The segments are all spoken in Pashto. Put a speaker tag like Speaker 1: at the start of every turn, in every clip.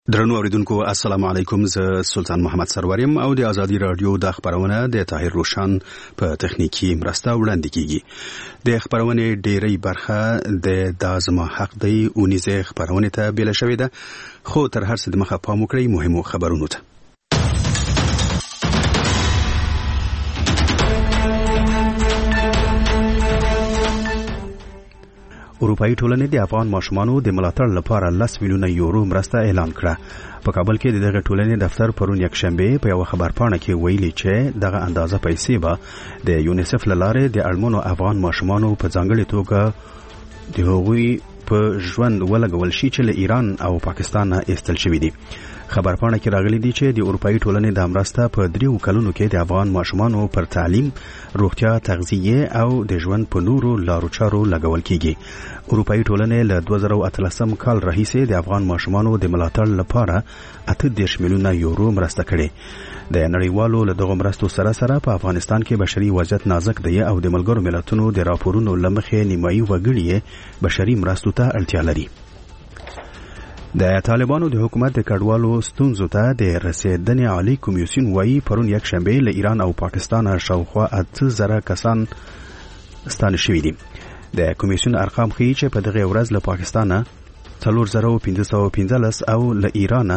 Speaker 1: درنو اوریدونکو السلام علیکم، زه سلطان محمد سروریم او د ازادي رادیو د خبرونه د طاهر روشن په تخنیکی مرسته وړاندې کیږي. د خبرونه ډیری برخه د دازما حق دی اونیزه خبرونه ته بیل شوې ده، خو تر هر څه د مخه پام وکړئ مهمو خبرونو ته. اروپایي ټولنې د افغان ماشومانو د ملاتړ لپاره 10 میلیونه یورو مرسته اعلان کړه. په کابل کې دغه ټولنې دفتر پرون یکشنبه په یو خبرپاڼه کې ویلي چې دغه اندازه پیسې به د یونیسف لاره د اړمنو افغان ماشومانو په ځانګړي توګه د هغوی په ژوند ولګول شي چې له ایران او پاکستان نه ایستل شوي دي. خبرپاڼه کې راغلي دي چې د اروپایي ټولنې د مرسته په 3 کلونو کې د افغان ماشومانو پر تعلیم، روغتیا، تغذیه او د ژوند په نورو لارو چارو لګول کیږي. اروپایي ټولنې له 2013 کال راهیسې د افغان ماشومانو د ملاتړ لپاره 18 میلیونه یورو مرسته کړې. د نړیوالو له دغه مرستو سره سره په افغانستان کې بشري وضعیت نازک دی او د ملګرو ملتونو د راپورونو لمخې نیمایي وګړي بشري مرستو ته اړتیا لري. د طالبانو د حکومت د کډوالو ستونزو ته د رسیدنې عالی کمیسیون وایي پرون یکشنبه له ایران او پاکستان شاوخوا 8000 کسان ستانه شوي دي. د کمیسیون ارقام ښیي چې په دغه ورځ له پاکستان 4515 او له ایران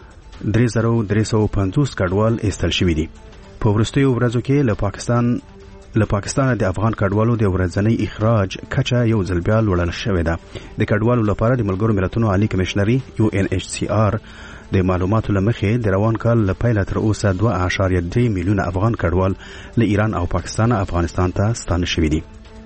Speaker 1: 3350 کډوال ایستل شوي دي. په وروستیو ورځو کې له پاکستان د افغان کډوالو د ورځنی اخراج کچه یو ځل بیا لوړل شوې ده. د کډوالو لپاره د ملګرو ملتونو عالی کمشنري UNHCR د معلوماتو لمخې د روان کال له پیله تر اوسه 2.3 میلیونه افغان کډوال له ایران او پاکستان افغانستان ته ستانه شوي دي.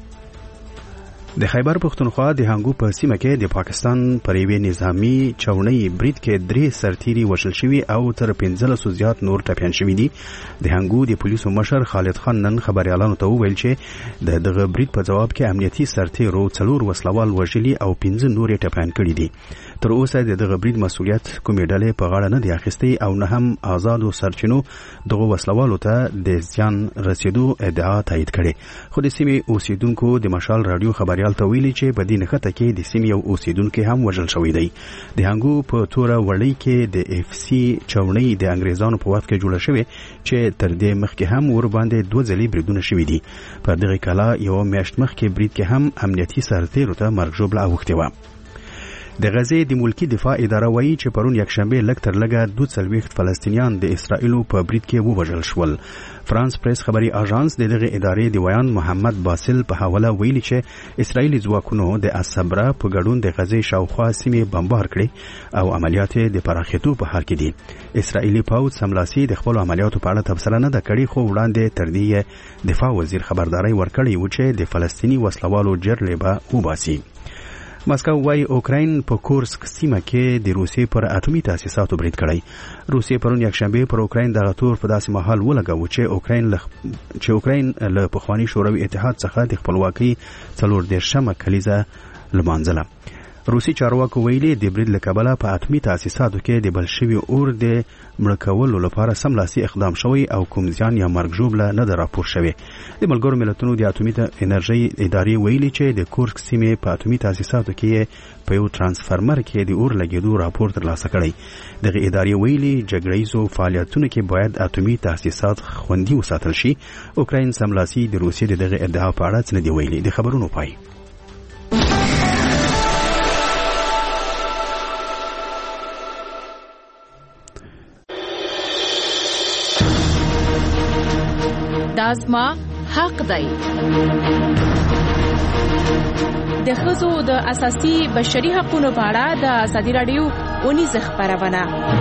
Speaker 1: د خیبر پښتونخوا د هنګو په سیمه کې د پاکستان پر یوې نظامی چونۍ برید کې 3 سرتیري وژل شوي او تر 15 زیات نور ټپیان شوي دي. د هنګو د پولیسو مشر خالد خان نن خبريالانو ته وویل چې دغه برید په جواب کې امنیتي سرتیرو 4 وسلوال وژلي او 15 نور ټپیان کړي دي. تر اوسه دغه برید مسؤلیت کومې ډلې په غاړه نه دی اخیستی او نه هم آزادو سرچینو دغه وسلوالو ته د زیان رسیدو ادعا تایید کړي. خو د سیمې اوسیدونکو د مشال رادیو خبريال ته ویلي چې په دې نښته کې د سیمې یو اوسیدونکو هم وژل شوی دی. د هنګو په توره وړۍ کې د FC چونۍ د انګریزانو په وخت کې جوړه شوې چې تر دې مخکې هم ور باندې 2 ځلې بریدونه شوي دي. په دغه کلا یو میاشت مخکې برید کې هم امنیتي سرتیرو ته مرګ ژوبله اوښتې وه. د غزې د ملکی دفاع اداره وایي چې پرون یکشنبه لږ تر لږه 240 فلسطینیان د اسرائیلو په برید کې ووژل شول. فرانس پریس خبري اژانس دغه ادارې د ویان محمد باسل په حواله ویلي چې اسرائیلي ځواکونو د الصبرا په ګډون د غزې شاوخوا سیمې بمبار کړې او عملیات د پراخېدو په حال کې دي. اسرائیلي پوځ سملاسي د خپل عملیاتو په اړه تبصره نه ده کړې، خو وړاندې تر دې دفاع وزیر خبرداري ورکړې و چې د فلسطیني وسلوالو جرړې به وباسي. ماسکو وايي اوکراین په کورسک سیمه کې د روسیې پر اټومي تاسیساتو برید کړی. روسیې پرون یکشنبه پر اوکراین دغه تور په داسې مهال ولګاوه چې اوکراین له پخوانی شوروي اتحاد څخه د خپلواکۍ 40 کلیزه لمانځله. روسي چارواکو ویلي د برید له کبله په اټومي تاسیساتو کې د بلشوي اور د مړ کولو لپاره سملاسي اقدام شوی او کوم ځان یا مرګ ژوبله نه ده راپور شوی. د ملګرو ملتونو د اټومي انرژي ادارې ویلي چې د کورسک سیمې په اټومي تاسیساتو کې په یو ترانسفارمر کې د اور لګېدو راپور ترلاسه کړی. دغه ادارې ویلي جګړیزو فعالیتونو کې باید اټومي تاسیسات خوندي وساتل شي. اوکراین سملاسي د روسیې دغه ادعا په اړه څه نه دی ویلي. د خبرونو پای.
Speaker 2: دازما حق دی. د ښځو د اساسي بشري حقوقو په اړه د ازادي رادیو اونیزه خبرونه.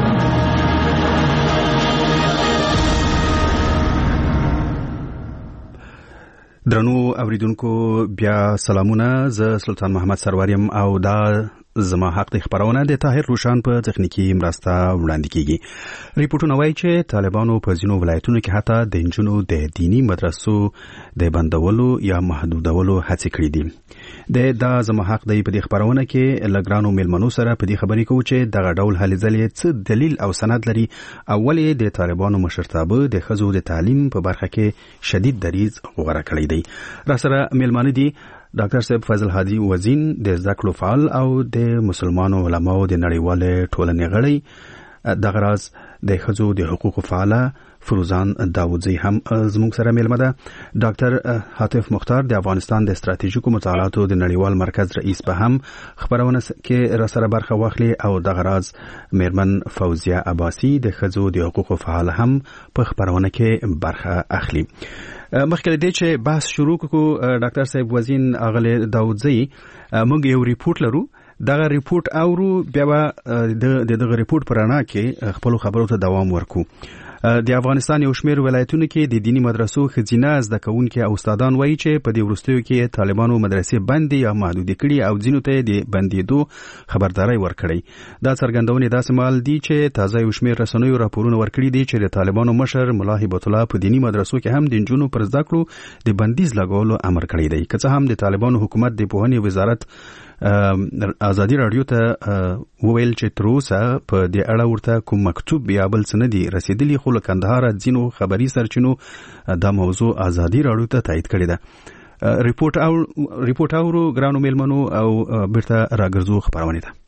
Speaker 1: درنو اوریدونکو بیا سلامونه، زه سلطان محمد سروریم او دا زما حق د خبرونه د طاهر روشن په تخنیکی مرسته وړاندې کیږي. ریپورتونه وایي چې طالبانو په ځینو ولایتونو کې حتی د انجونو د دینی مدرسو د بندولو یا محدودولو هڅې کړې دي. د زما حق د په دې خبرونه کې لګرانو ملمنو سره په دې خبرې کوو چې دغه ډول هلې ځلې څه دلیل او سند لري. اولې د طالبانو مشرتابه د ښځو د تعلیم په برخه کې شدید دریځ غوره کړی دی. را سره ملمنو دي ډاکټر صاحب فضل هادي وزین د زده کړو فعال او د مسلمانو علماو د نړیوال ټولنې غړی د غراز د ښځو د حقوقو فعاله فروزان داوودزی هم زموږ سره مېلمه ده. ډاکټر حاتف مختار د افغانستان د ستراتیژیکو مطالعاتو د نړیوال مرکز رئیس به هم خبرونه کې را سره برخه واخلي او د غراز میرمن فوزیه عباسی د ښځو د حقوقو فعاله هم په خبرونه کې برخه اخلي. مخکې دې چې بحث شروع کړو ډاکټر صاحب وزین اغله داوودزی موږ یو ریپورت لرو. دغه ریپورت اورو بیا د دغه ریپورت پرانا کې خپل خبرو ته دوام ورکو. د افغانستان یو شمېر ولایتونو کې د دینی مدرسو ښځینه زده کوونکي او استادان وایي چې په دې وروستیو کې طالبانو مدرسې بندې یا محدودې کړي او ځینو ته د بندېدو خبرداري ورکړي. دا څرګندونې داسې مهال دي چې تازه یو شمېر رسنیو راپورونه ورکړي دي چې د طالبانو مشر ملا هیبت الله په دینی مدرسو کې هم د نجونو پر زده کړو د بندیز لګولو امر کړی دی. که څه هم د طالبانو حکومت د پوهنې وزارت ازادي رادیو ته وویل چې تر اوسه په دې اړه ورته کوم مکتوب یا بل څه نه دي رسیدلی، خو له کندهار ځینو خبري سرچینو دا موضوع ازادي رادیو ته تایید کړې ده. ریپورت اورو ګرانو میلمنو او بیرته راګرځو خبرونه ده.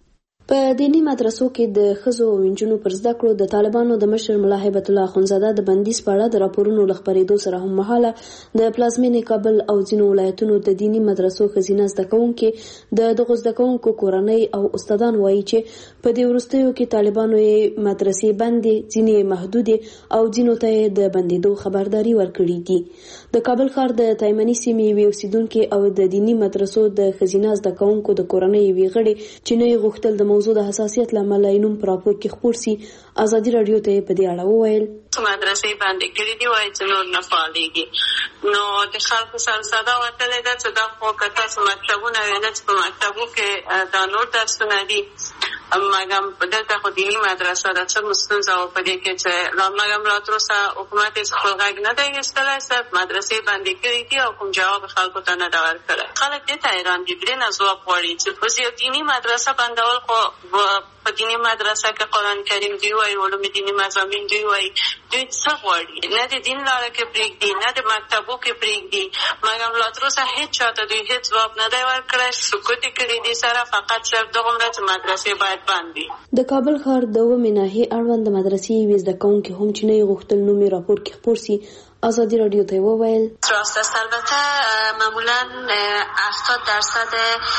Speaker 3: په دینی مدرسو کې د ښځو او نجونو پر زده کړو د طالبانو د مشر ملا هیبت الله اخندزاده د بندیز په اړه د راپورونو له خپرېدو سره هم مهاله د پلازمینې کابل او ځینو ولایتونو د دینی مدرسو ښځینه زده کوونکي د دغو زده کوونکو کورنۍ او استادان وایي چې په دې وروستیو کې طالبانو یې مدرسې بندې، ځینې محدودې او ځینو ته یې د بندېدو خبرداري ورکړي دي. د کابل ښار د تایمني سیمې یوې اوسیدونکي او د دینی مدرسو د ښځینه زده کوونکو د کورنۍ یوې غړي چې نه یې غوښتل د موضوع د حساسیت لامل نوم پر راپور کې خپور سي، ازادي رادیو ته په دې اړه وویل
Speaker 4: مدرسې باندې کړي دی وایي چې نور نه فعالېږي. نو د خلکو سره صدا وتلې ده چې دا خو که تاسو مکتبونه ویل چې په مکتبو کې دا نور درسونه دي، مګم دلته خو دیني مدرسه ده، څه ستونزه وه په دې کې چې مګم لا تر اوسه حکومت یې خپل غږ نه دی ایستلی، صرف مدرسې بندې کړي دي او کوم جواب خلکو ته نه ده ورکړی. خلک دې ته حیران دي، دې نه ځواب غواړي چې اوس یو دیني مدرسه بندول خو په دیني مدرسه کې قرآن کریم دوی وایي، علوم دیني مضامین دوی وایي، دوی څه غواړي؟ نه د دین لاره کې پرېږدي، نه د مکتبو کې پرېږدي، مګم لا تر اوسه هېڅ چاته دوی هېڅ ځواب نه دی ورکړی، سکوت یې کړي دي سره فقط صرف دغومره چې مدرسې باید بند وي.
Speaker 3: د کابل ښار د 2 ناحیې اړوند مدرسې یوې زده کوونکي هم چې نه یې غوښتل نوم یې راپور کې خپور سي، ازادی رادیو ته وویل
Speaker 4: راست است. البته معمولا 80%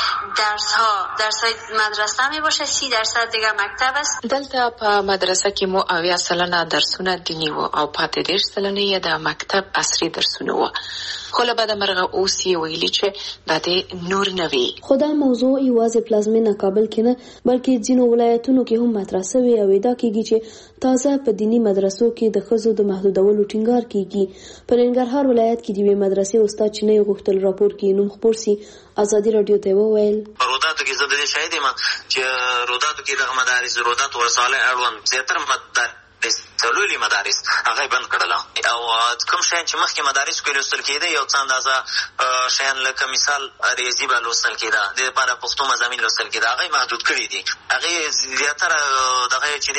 Speaker 4: درس‌های مدرسه می باشه، 30% دیگه مکتب است.
Speaker 5: دلته په مدرسه کې مو 80% درسونه دینی وو او پاتې 10% یې د مکتب عصري درسونه وو. خو له بده مرغه اوس یې ویلي چې دا د نور نه وي.
Speaker 3: خو دا موضوع یوازې پلازمینه کابل کې نه بلکې ځینو ولایتونو کې هم مطرح شوی او ادعا کیږي چې تازه په دینی مدرسو کې د ښځو د محدودولو ټینګار کیږي. په ننګرهار ولایت کې د یوې مدرسې استاد چې نه غوښتل راپور کې نوم خپور سي، ازادي رادیو ته وویل
Speaker 6: روداتو کې زه د دې شاهد یم چې روداتو کې دغه مدارس روداتو ورساله اړوند زیاتره مدارس تلولي مدارس هغه بند کړل او کوم شین چې مخکې مدارس کې لوستل کېده یو څه اندازه شین لکه مثال ریاضي به لوستل کېده، د لپاره پښتو مضامین لوستل کېده، هغه محدود کړي دي. هغه زیاتره دغه چې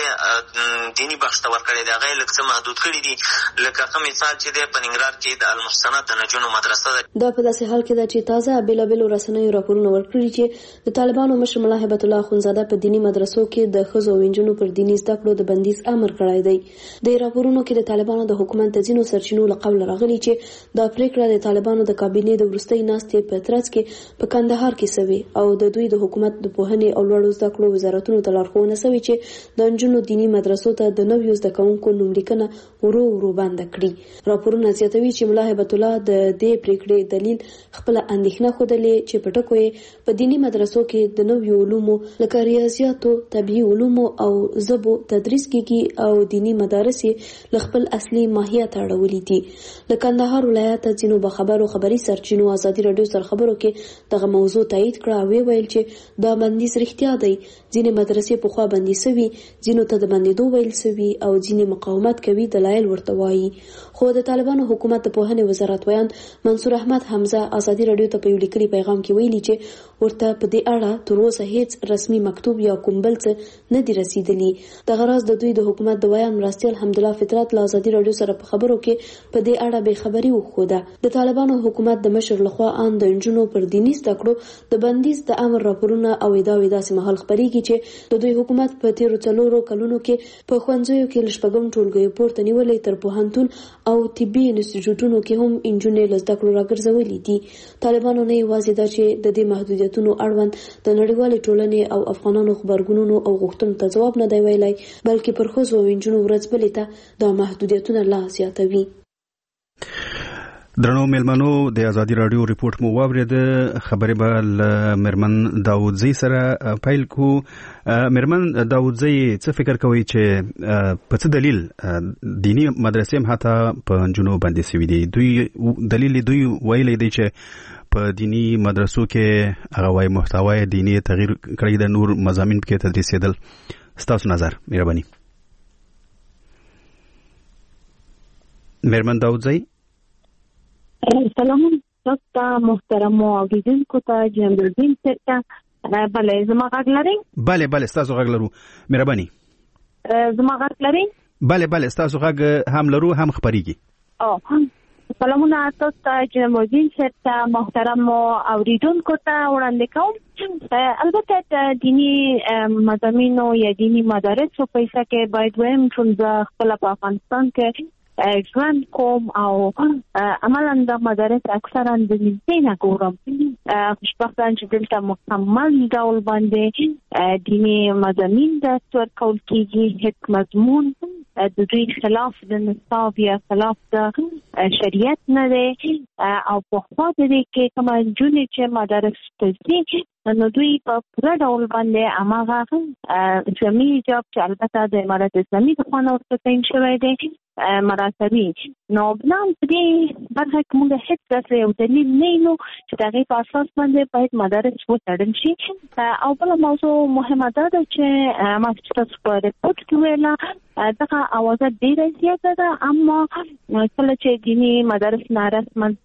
Speaker 6: د دینی بخش ته ورکړي دي، هغه لکه څه محدود کړي دي، لکه کوم مثال چې د پننګرهار کې د المحسنات د نجونو مدرسه ده.
Speaker 3: دا په داسې حال کې ده چې تازه بیلابیلو رسنیو راپورونه ورکړي چې د طالبانو مشر ملا هیبت الله اخندزاده په دینی مدرسو کې د ښځو او نجونو پر دینی زده کړو د بندیز امر کړی دی. د راپورونو کې د طالبانو د حکومت د ځینو سرچینو له قوله راغلي چې دا پریکړه د طالبانو د کابینې د وروستۍ ناستې په ترڅ کې په کندهار کې شوې او د دوی د حکومت د پوهنې او لوړو زده کړو وزارتونو ته لارښوونه شوې چې د نجونو دینی مدرسو ته د نویو زده کوونکو نوملیکنه ورو ورو بند کړي. راپورونه زیاتوي چې ملا هیبت الله د دې پریکړې دلیل خپل اندېښنه ښودلې چې په ټکو یې په دینی مدرسو کې د نویو علومو لکه ریاضیاتو، طبیعي علومو او ژبو تدریس کیږي او دینی مدارس ل خپل اصلي ماهیت اړولې دي. د کندهار ولایت ځینو خبري سرچینو ازادي رادیو سره خبرو کې دغه موضوع تایید کړه او ویل چې دا بندیز رښتیا دی. ځینې مدرسې په خوا بندي شوي، ځینو ته د بندېدو ویل شوي او ځینې مقاومت کوي دلایل ورته وایي. خو د طالبانو حکومت د پوهنې وزارت ویان منصور احمد حمزه ازادي رادیو ته په یو لیکلي پیغام کې ویلي چې ورته په دې اړه تر اوسه هیڅ رسمي مکتوب یا کوم بل څه نه دی رسیدلی. د غرض د دوی د حکومت د روایان مرستیال حمدالله فطرت له ازادي رادیو سره په خبرو کې په دې اړه به خبري وخوده. د طالبانو حکومت د مشر لخوا ان د انجونو پر دیني زده کړو د بندیز د امر راپورونه او ادعاوې داسې مهال خبريږي چې د دوی حکومت په تیرو 4 کلونو کې په خوندزیو کې لشپږم ټولګي پورته نیولې تر پوهنتون او طبي انسټیټیوټونو کې هم انجونې لزده کړو راګرځولې دي. طالبانو نه یوازې دا چې د دې محدودیتونو اړوند د نړیوالې ټولنې او افغانانو خبرګونونو او غوښتنو ته جواب نه دی ویلی، بلکې پر ښځو او انجونو ورځ بلې ته دا محدودیتونه لا زیاتوي.
Speaker 1: درنو مېلمنو، د ازادي رادیو ریپورت مو واورید. خبرې به له مېرمن داودزی سره پیل کو. مېرمن داودزی، څه فکر کوي چې په څه دلیل دینی مدرسې هم حتی په انجونو باندې سوي دي؟ دوی دلیل دوی ویلی دی چې په دینی مدرسو کې هغه وايي محتوای دینی تغییر کړی د نور مضامین کې تدریسېدل. ستاسو نظر مهرباني. مېرمن داودزی.
Speaker 7: سلام تاسو محترم اوریدونکو ته جنبالدین سره بله زما غږ لرئ؟
Speaker 1: بله ستاسو غږ لرو. مهرباني.
Speaker 7: زما غږ لرئ؟
Speaker 1: بله ستاسو غږ هم لرو هم خبريږي.
Speaker 7: سلامونه تاسو ته جنبالدین سره محترم اوریدونکو ته وړاندې کوم. البته د دینی مضامینو یا دینی مدارسو په حصه کې باید وایم چې خپل په افغانستان کې ژوند کوم او عملا د مدارس اکثرا د نږدې نه ګورم. خوشبختانه چې دلته مکمل ډول باندې دیني مضامین درس ورکول کېږي. هیڅ مضمون د دوی خلاف د نصاب یا خلاف د شریعت نه دی او په خوا د دې کې کومه نجونې چې مدارس ته ځي نو دوی په پوره ډول باندې هماغه اسلامي حجاب چې البته د امارت اسلامي د خوا نه ورته تعین شوی دی مراتبي. نو بنام په دې برخه کې موږ هیڅ داسې یو دلیل نه وینو چې د هغې په اساس باندې باید مدارس وتړل شي. او بله موضوع مهمه دا ده چې ما چې تاسو په ریپورټ کې ویله دغه اوازه ډېره زیاته ده، اما کله چې دیني مدارس نارسمن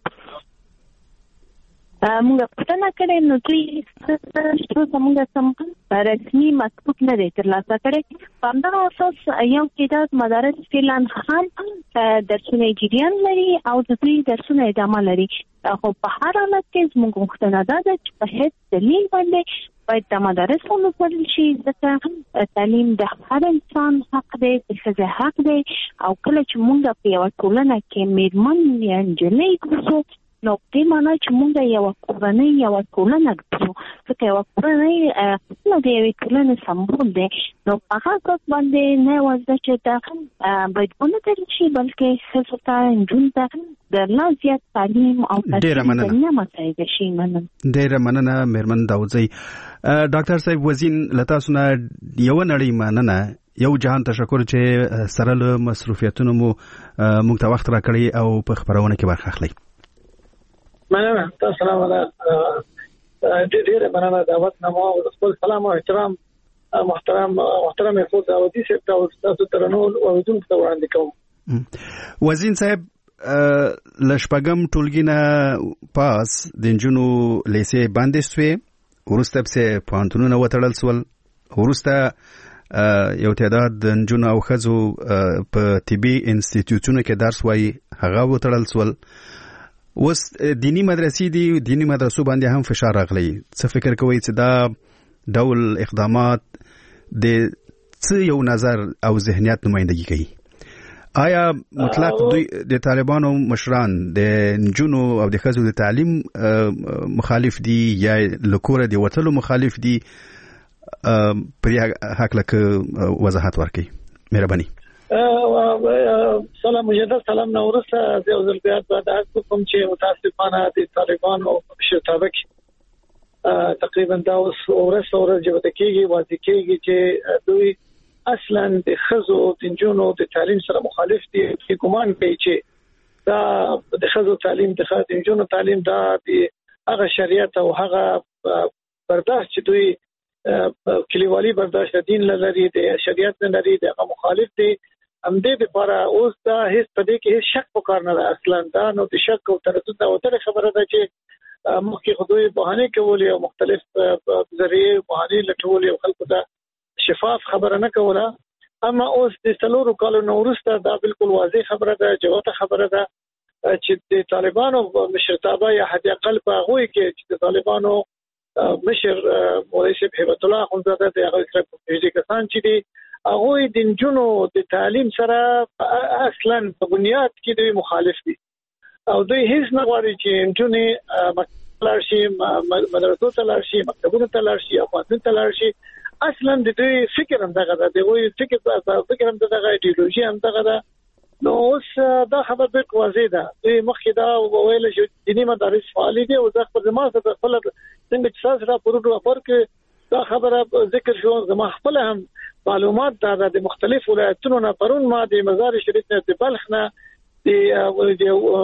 Speaker 7: موږ پوښتنه کړې نو دوی موږ سم رسمي مطبوع نه دی ترلاسه کړی. په همدغه اساس یو تعداد مدارس فعلا هم درسونه جریان لري او د دوی درسونه ادامه لري. خو په هر حالت کې زموږ غوښتنه دا ده چې په هیڅ دلیل باندې باید د مدارس هم وتړل شي، ځکه تعلیم د هر انسان حق دی، د ښځې حق دی. او کله چې موږ په یوه ټولنه کې مېرمن یا نجلۍ ګرځو نو په دې معنا چې موږ یوه کورنۍ یوه ټولنه ګرځو، ځکه یوه کورنۍ خپله د یوې ټولنې سمبول دی. نو په هغه اساس باندې نه یوازې چې دا باید ونه تړل شي بلکې ښځو ته نجونو ته د لا زیات تعلیم او تربیه مساعده شي.
Speaker 1: ډېره مننه مېرمن داودزی. ډاکټر صاحب وزین له تاسو نه یوه نړۍ مننه، یو جهان تشکر چې سره له مصروفیتونو مو موږ ته وخت راکړی او په خپرونه کې برخه اخلئ.
Speaker 8: مننه. تاسو سلام علیکم. ډېر مننه دعوت نامه او خپل سلام او احترام محترم خو داودي صاحب او تاسو ترنو اوریدونکو ته وړاندې کوم.
Speaker 1: وزین صاحب، لشپږم ټولګي نه پاس د نجونو لیسې باندې سوې، وروسته پسې پوهنتونونه وتړل سول، وروسته یو تعداد د نجونو او ښځو په طبي انسټیټیوټونو کې درس وایي هغه وتړل سول. اوس دینی مدرسې دي، دینی مدرسو باندې هم فشار راغلی. څه فکر کوئ چې دا ډول اقدامات د څه یو نظر او ذهنیت نمایندګي کوي؟ آیا مطلق دوی د طالبانو مشران د نجونو او د ښځو د تعلیم مخالف دي یا له کوره د وتلو مخالف دي؟ پر هکله که وضاحت ورکړئ مهرباني.
Speaker 8: سلام مجدد سلام نو ورسته د یو ځل بیا د حق کوم چې متاسفانه د طالبانو شتابه کې تقریبا دا اوس ورسته جوړه کېږي واضح کېږي چې دوی اصلا د خزو د نجونو د تعلیم سره مخالف دي. ګومان کوي چې دا د خزو تعلیم د نجونو تعلیم دا د هغه شریعت او هغه برداشت چې دوی کلیوالي برداشت دین لري د شریعت نه لري د مخالف دي. همدې لپاره اوس دا هیڅ پدې کې هیڅ شک وکړ نه اصلا دا نو د شک او تردید او تر خبره ده چې مخکې خدوی بهانه کولې او مختلف ذریعې بهانه لټولې او خلکو ته شفاف خبره نه کوله. اما اوس د 3 کالو وروسته دا بالکل واضح خبره ده، جوته خبره ده چې د طالبانو مشرتابه یا حد اقل په هغه کې چې د طالبانو مشر مولوی شیخ هبت الله اخوندزاده د هغه سره په کسان چې دي هغه د جنونو د تعلیم سره اصلا په بنیاد کې دوی مخالف دي او دوی هیڅ نه غواړي چې جنونې لارشي مدرسو ته لارشي مکتبونو ته لارشي او پاتون ته لارشي. اصلا د دوی فکر هم دغه ده، دوی فکر هم دغه ایدئولوژي هم دغه ده. نو اوس دا خبره به واضح ده. دوی مخکې دا ویل چې دیني مدارس فعال دي او ځکه په زموږ سره خپل څنګه چې تاسو را پروګرام کې دا خبره ذکر شو، زموږ خپل هم معلومات دا د مختلف ولایتونو نه پرون ما د مزار شریف نه د بلخ نه د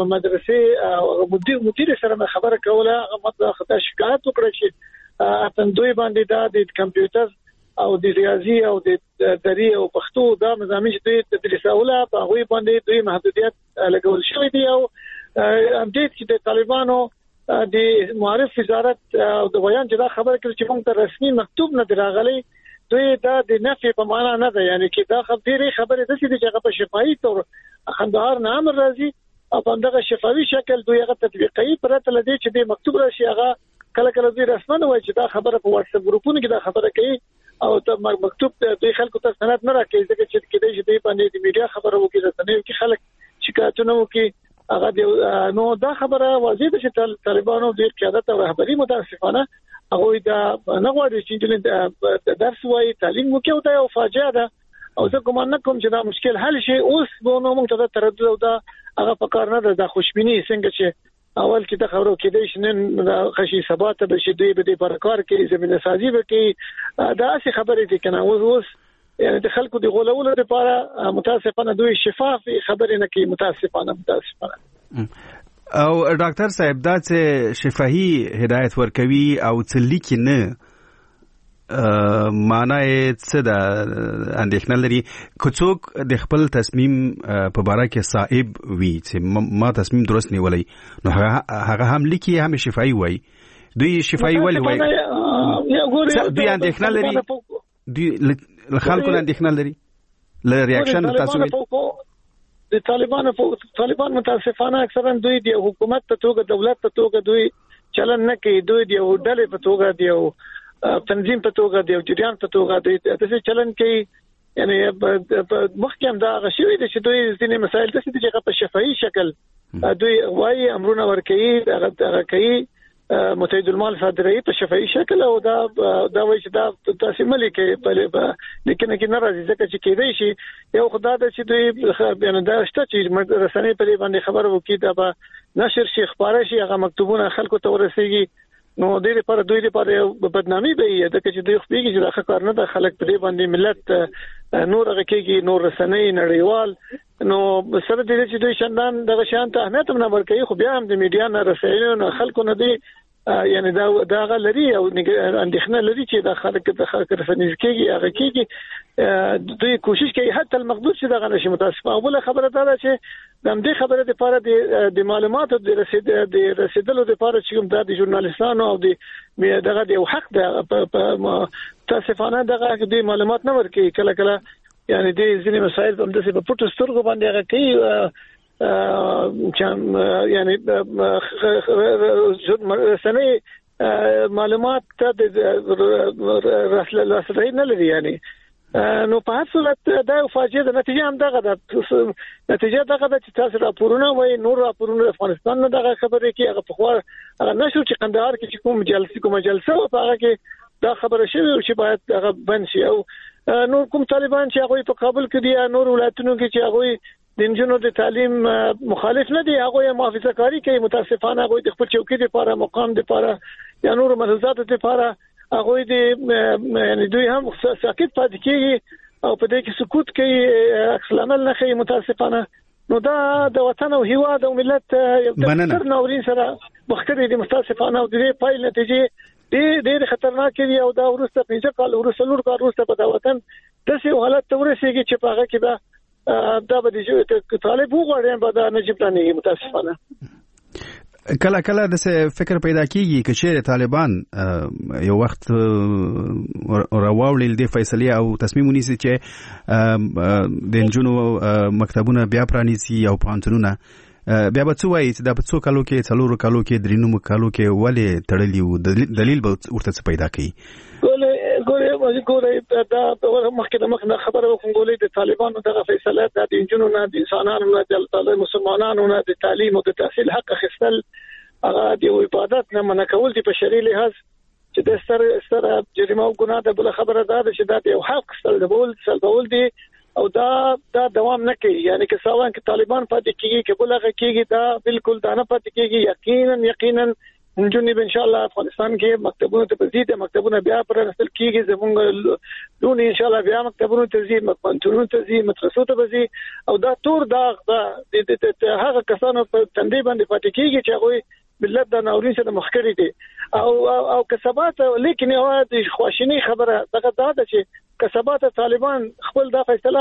Speaker 8: مدرسې مدیر سره خبره کوله، هغه خطا شکایت وکړه چې اتن دوی باندې دا د کمپیوټر او د ریاضي او د دري او پښتو دا مضامین چې دوی تدریسوله په هغه باندې دوی محدودیت لګول شوی دی او امدید چې د طالبانو د معرف وزارت او د بیان چې دا خبره کوي چې موږ ته رسمي مکتوب نه دراغلي، دوی دا د نفي په معنا نه ده، یعنی چې دا خبره ده چې هغه په شفاهي تور خندهار نه امر راځي او په دغه شفاهي شکل دوی هغه تطبیقي پرته لدی چې د مکتوب راشي هغه کله کله دوی رسمنه وایي چې دا خبره په واتس اپ ګروپونو کې دا خبره کوي او ته مکتوب دوی خلکو ته سند نه راکړي ځکه چې کېدای شي دوی باندې د میډیا خبره وکړي رسنۍ کې خلک شکایتونه وکړي هغه نو دا خبره واضح ده چې طالبانو ډیر قیادت او رهبری متاسفانه هغه دا نه غواړي چې درس وایي تعلیم وکړي او دا یو فاجعه ده او زه کوم نه کوم چې دا مشکل حل شي. اوس نو موږ ته تردد او دا هغه په کار نه ده، د خوشبینی څنګه چې اول کې د خبرو کې د شنن خشي ثبات به شي دوی به پر کار کې زمينه سازي وکړي، دا څه خبرې دي کنه. اوس یعنی د خلکو د غولولو لپاره متاسفانه دوی شفاف خبرې نه کوي، متاسفانه.
Speaker 1: او ډاکټر صاحب دا چې شفاهي هدایت ورکوي او څلی کې نه معنی څه ده اندېښنه لري کوڅوک د خپل تصمیم په باره کې صائب وي چې ما تصمیم درست نیولای نو هغه هم لیکي هم شفاهي وای، دوی شفاهي ولی وای دوی اندېښنه لري، دوی خلکو اندېښنه لري ل ریاکشن تاسو د طالبان متاسفانه اکثرا دوی د حکومت ته توګه دولت ته توګه دوی چلن نه کوي، دوی د ډلې په توګه دی تنظیم په توګه دی او جریان په توګه دی تاسو چلن کوي، یعنی مخکې دا غشوي دي چې دوی ځینې مسایل د دې په شفاهي شکل دوی وایي امرونه ورکوي هغه کوي متحد المال صادري په شفاهي شکل او دا وایي چې دا تاسو ملي کوي په لیکن کې ناراضي ځکه چې کېدای شي یو خدای د چې دوی یعنی دا شته چې رسنۍ په باندې خبر وکړي دا به نشر شي خبره شي هغه مکتوبونه خلکو ته ورسیږي، نو دوی لپاره بدنامي به وي ځکه چې دوی خپلېږي چې دا کار نه د خلک په دې باندې ملت نور هغه کېږي نور رسنۍ نړیوال نو سره دې چې دوی شاندان دغه شان ته اهمیت نه ورکوي، خو بیا هم د میډیا نه رسنۍ نه خلکو نه دی یعنی دا غلري او اندېښنه لري چې د خلک رسنۍ کېږي هغه کېږي، دوی کوشش کوي حتی المقدور چې دغه نشي متاسفه. اوله خبره دا ده چې د دې خبره لپاره د معلوماتو د رسیدلو لپاره چې د ژورنالیستانو او دغه د حق د متاسفانه دغه د معلومات نه ورکوي، کله کله یعنی د ځینې مسایل په داسې په پټو سترګو باندې هغه کوي یعنی رسنۍ معلومات ته رسیدای نه لري، یعنی نو په هر صورت دا فاجعه ده. نتیجه هم دغه ده، نتیجه دغه ده چې تاسو راپورونه وای نور راپورونه افغانستان نه دغه خبره کې هغه په خور هغه نشو چې قندهار کې کوم جلسه او هغه کې دا خبره شوی چې باید هغه بند شي او نور کوم طالبان چې هغه په کابل کې دي نور ولایتونو کې چې هغه د انجنونو د تعلیم مخالف نه دي، هغه محافظه کاری کوي، متاسفانه هغه د خپل چوکۍ لپاره مقام لپاره یا نور ملحوظات لپاره هغه د یعنی دوی هم ساکت پاتې کیږي او په دې کې سکوت کوي، عکس العمل نه کوي متاسفانه. نو دا د وطن او هیواد او ملت یو ډېر ناورین سره مخ کړي دي متاسفانه او د دې پایله نتیجه ډېر خطرناک دي او دا ورسته 15 کال ورسته لور کار ورسته په وطن داسې حالت ته ورسېږي چې په هغه کې به دا به د طالب وغواړي به دا نجیب نه متاسفانه. کله کله د فکر پیدا کیږي چې چیرې طالبان یو وخت راوړل د فیصله او تصمیم ونیسي چې د انجونو مکتبونه بیا پرانیسي او پانتونونه بیا به څه وایي چې دا په څو کالو کې څلورو کالو کې درینو کالو کې ولې تړلی وو دلیل به ورته څه پیدا کوي
Speaker 8: ګوره دا مخکې خبره وکړم ګولې د طالبانو دغه فیصله د انجونو نه د انسانانو نه د مسلمانانو نه د تعلیم او د تحصیل حق اخیستل هغه د عبادت نه منع کول دي په شرعي لحاظ چې د سره جریمه او ګناه د بل خبره ده چې دا یو حق سلبول دي او دا دوام نه کوي یعنی که ساوان کې طالبان پاتې کیږي کې بلغه کیږي دا بالکل دا نه پاتې کیږي یقینا نجونې ان شاء الله افغانستان کې مکتبونو ته بزید مکتبونه بیا پرانستل کیږي زمونږ لون ان شاء الله بیا مکتبونو ته زی مکتبونو ته زی مدرسو ته بزی او دا تور داغ دا هغه کسانو په تندې باندې پاتې کیږي چې هغه ملت د ناورین سره مخکري دي او کسبات لیکن یو د خواشینی خبره دغه دا ده چې کسبات طالبان خپل د فیصله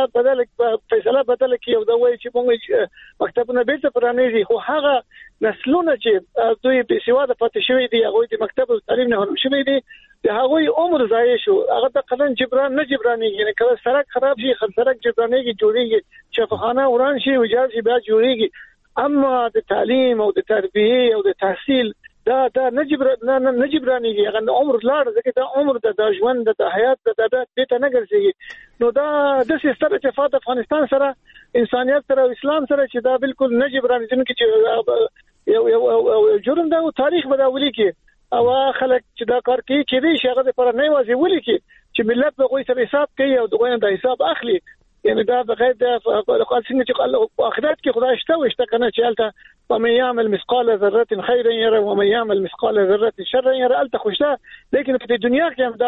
Speaker 8: بدل کی او دا وایي چې موږ مکتبونه بیرته پرانیزي خو هغه نسلونه چې دوی په سیواده پاتې شوی دي هغه د مکتب تعلیم نه هم شوی دي د هغه عمر ضایع شو هغه د قانون جبران نه جبراني یعنی کله سړک خراب شي سړک جبرانيږي جوړيږي شفاخانه وران شي وجار شي بیا جوړيږي اما د تعلیم او د تربیه او د تحصیل دا نجبرانيږي هغه عمر لاړ ځکه دا عمر د ژوند د حیات د ته نه ګرځي نو دا د سیستم چې فات افغانستان سره انسانيت سره او اسلام سره چې دا بالکل نجبراني ځکه چې یو جرم دا او تاریخ بداولي کې او خلک چې دا کار کوي چې دې شغه لپاره نه وازي ولي کې چې ملت به غوي سره حساب کوي او دغه د حساب اخلي یعنی دا بغیر د خپل څنګه چې اخرت کې خدای شته کنه چې الته ومن يعمل مثقال ذره خيرا يره ومن يعمل مثقال ذره شرا يره الته خوشته لیکن په دنیا کې هم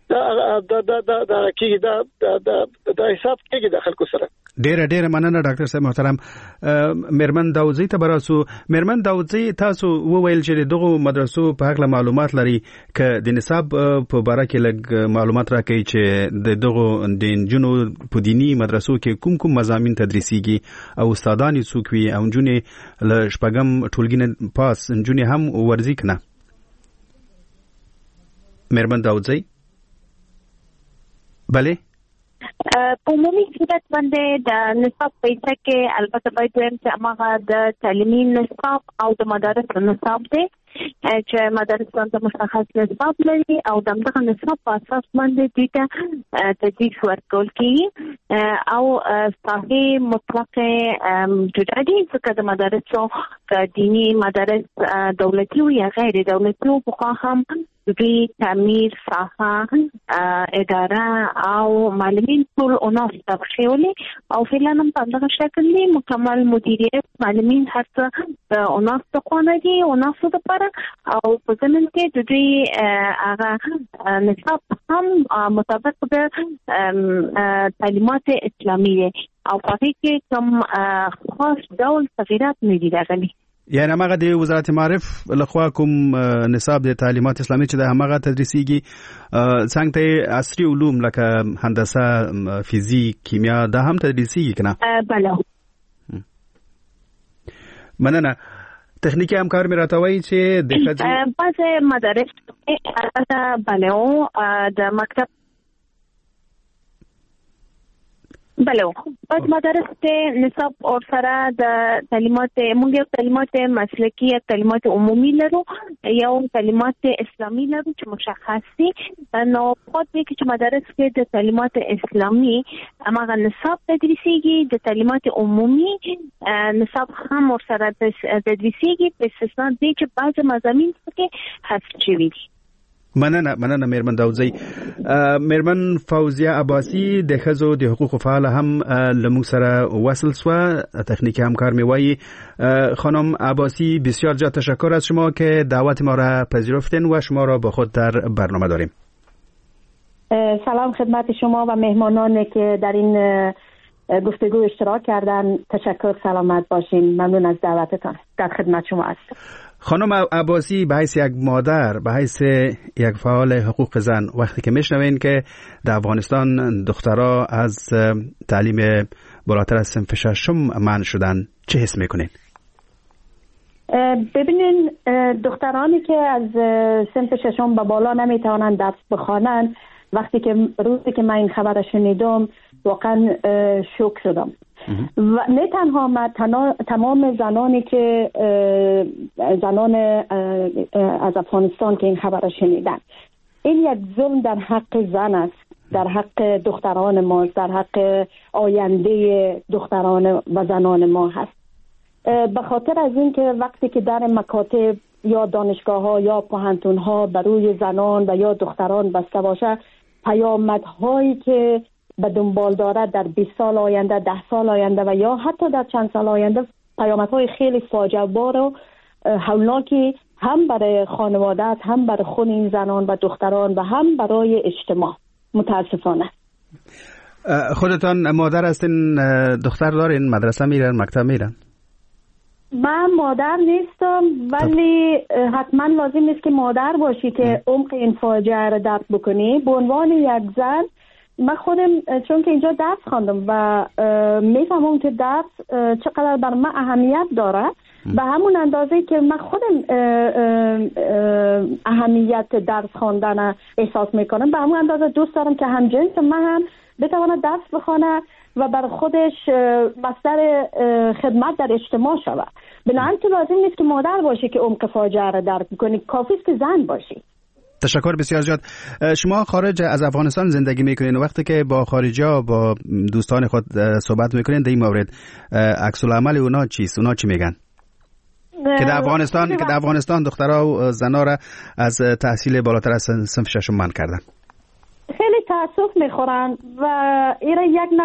Speaker 8: دا کې دا حساب کې د خلکو سره
Speaker 1: ډېر مننه ډاکټر صاحب محترم میرمن داوودزی ته براسو میرمن داوودزی تاسو وویل چې دغه مدرسو په حق معلومات لري ک د نصاب په باره کې لږ معلومات راکړي چې دغه د جنو په دینی مدرسو کې کوم مضامین تدریسيږي او استادان یې څوک وي او جنې ل شپږم ټولګي پاس جنې هم ورزي کنه میرمن داوودزی بله
Speaker 7: په عمومي صورت باندې د نصاب پیسې کې البته باید ویم چې هغه د تعلیمي نصاب او د مدارس نصاب دی چې مدارس باندې مشخص نصاب لري او دغه نصاب په اساس باندې د تدریس ورکول کیږي او صحیح مطلق جدا دي ځکه د مدارسو دینی مدارس دولتي او یا غیر دولتي په هم دوی تعمیر ساحه اداره او معلمین ټول اوناس تبخیولي او فعلا په دغه شکل دی مکمل مدیریت معلمین هڅه د اوناس تقونه دي اوناس لپاره او په ځمن کې د دوی هغه نصاب هم مطابق د تعلیمات اسلامي دي او په کې کوم خاص ډول تغیرات نه دي راغلي
Speaker 1: یعنی هغه د وزارت معارف لخوا کوم نصاب د تعلیمات اسلامي چې د هغه تدریسيږي څنګه عصري علوم لکه هندسه فزیک کیمیا دا هم تدریسيږي کنه
Speaker 7: بله
Speaker 1: مننه تخنیکی همکار می راتوي چې د خځې
Speaker 7: بعض مدارس بله د مکتب بله بعض مدارس ته نصاب اور سره د تعلیمات مسلکی یا تعلیمات عمومی لرو یا تعلیمات اسلامی لرو چې مشخص دي نو په دې کې چې مدارس کې د تعلیمات اسلامی هغه نصاب تدریسيږي د تعلیمات عمومی نصاب هم اور سره تدریسيږي په استثنا دي چې بعض مضامین کې حذف شوي دي
Speaker 1: مننه میرمن داوودزی میرمن فوزیه عباسی د خزو د حقوق فعال هم لمو سره وصل سو تکنیکی همکار می وای خانم عباسی بسیار جا تشکر از شما که دعوت ما را پذیرفتین و شما را با خود در برنامه داریم.
Speaker 9: سلام خدمت شما و مهمانانی که در این گفتگو اشتراک کردن. تشکر، سلامت باشین. ممنون از دعوتتان. در خدمت شما هستم.
Speaker 1: خانم عباسی به حیث یک مادر، به حیث یک فعال حقوق زن، وقتی که میشنوین که در افغانستان دخترها از تعلیم بالاتر از صنف ششم منع شدن چه حس میکنین؟
Speaker 9: ببینین دخترانی که از صنف ششم به بالا نمیتوانند درس بخوانند، وقتی که روزی که من این خبر شنیدم واقعا شوک شدم. و نه تنها من، تمام زنانی که زنان از افغانستان که این خبر شنیدن، این یک ظلم در حق زن است، در حق دختران ما، در حق آینده دختران و زنان ما هست. به خاطر از این که وقتی که در مکاتب یا دانشگاه ها یا پوهنتون ها بروی زنان و یا دختران بسته باشه، پیامدهایی که به دنبال دارد در 20 سال آینده، 10 سال آینده و یا حتی در چند سال آینده، پیامدهای خیلی فاجعه بار و هولناکی هم برای خانواده است، هم برای خود این زنان و دختران و هم برای اجتماع. متاسفانه.
Speaker 1: خودتان مادر هستین، دختر دارین، مدرسه میرن، مکتب میرن؟
Speaker 9: من مادر نیستم، ولی حتما لازم نیست که مادر باشی که عمق این فاجعه را درک بکنی. به عنوان یک زن من خودم چون که اینجا درس خواندم و میفهمم که درس چقدر بر من اهمیت داره، به همون اندازه که من خودم اهمیت درس خواندن احساس میکنم، به همون اندازه دوست دارم که همجنس من هم بتواند درس بخونه و بر خودش مصدر خدمت در اجتماع شود. بنابراین تو لازم نیست که مادر باشی که عمق فاجعه را درک کنی، کافی است که زن باشی.
Speaker 1: تشکر بسیار زیاد. شما خارج از افغانستان زندگی میکنین و وقتی که با خارجی‌ها با دوستان خود صحبت میکنین در این مورد، عکس العمل اونا چیست؟ اونا چی میگن؟ که در افغانستان دخترها و زنها را از تحصیل بالاتر از صنف ششم منع کردن.
Speaker 9: خیلی تأسف میخورن و این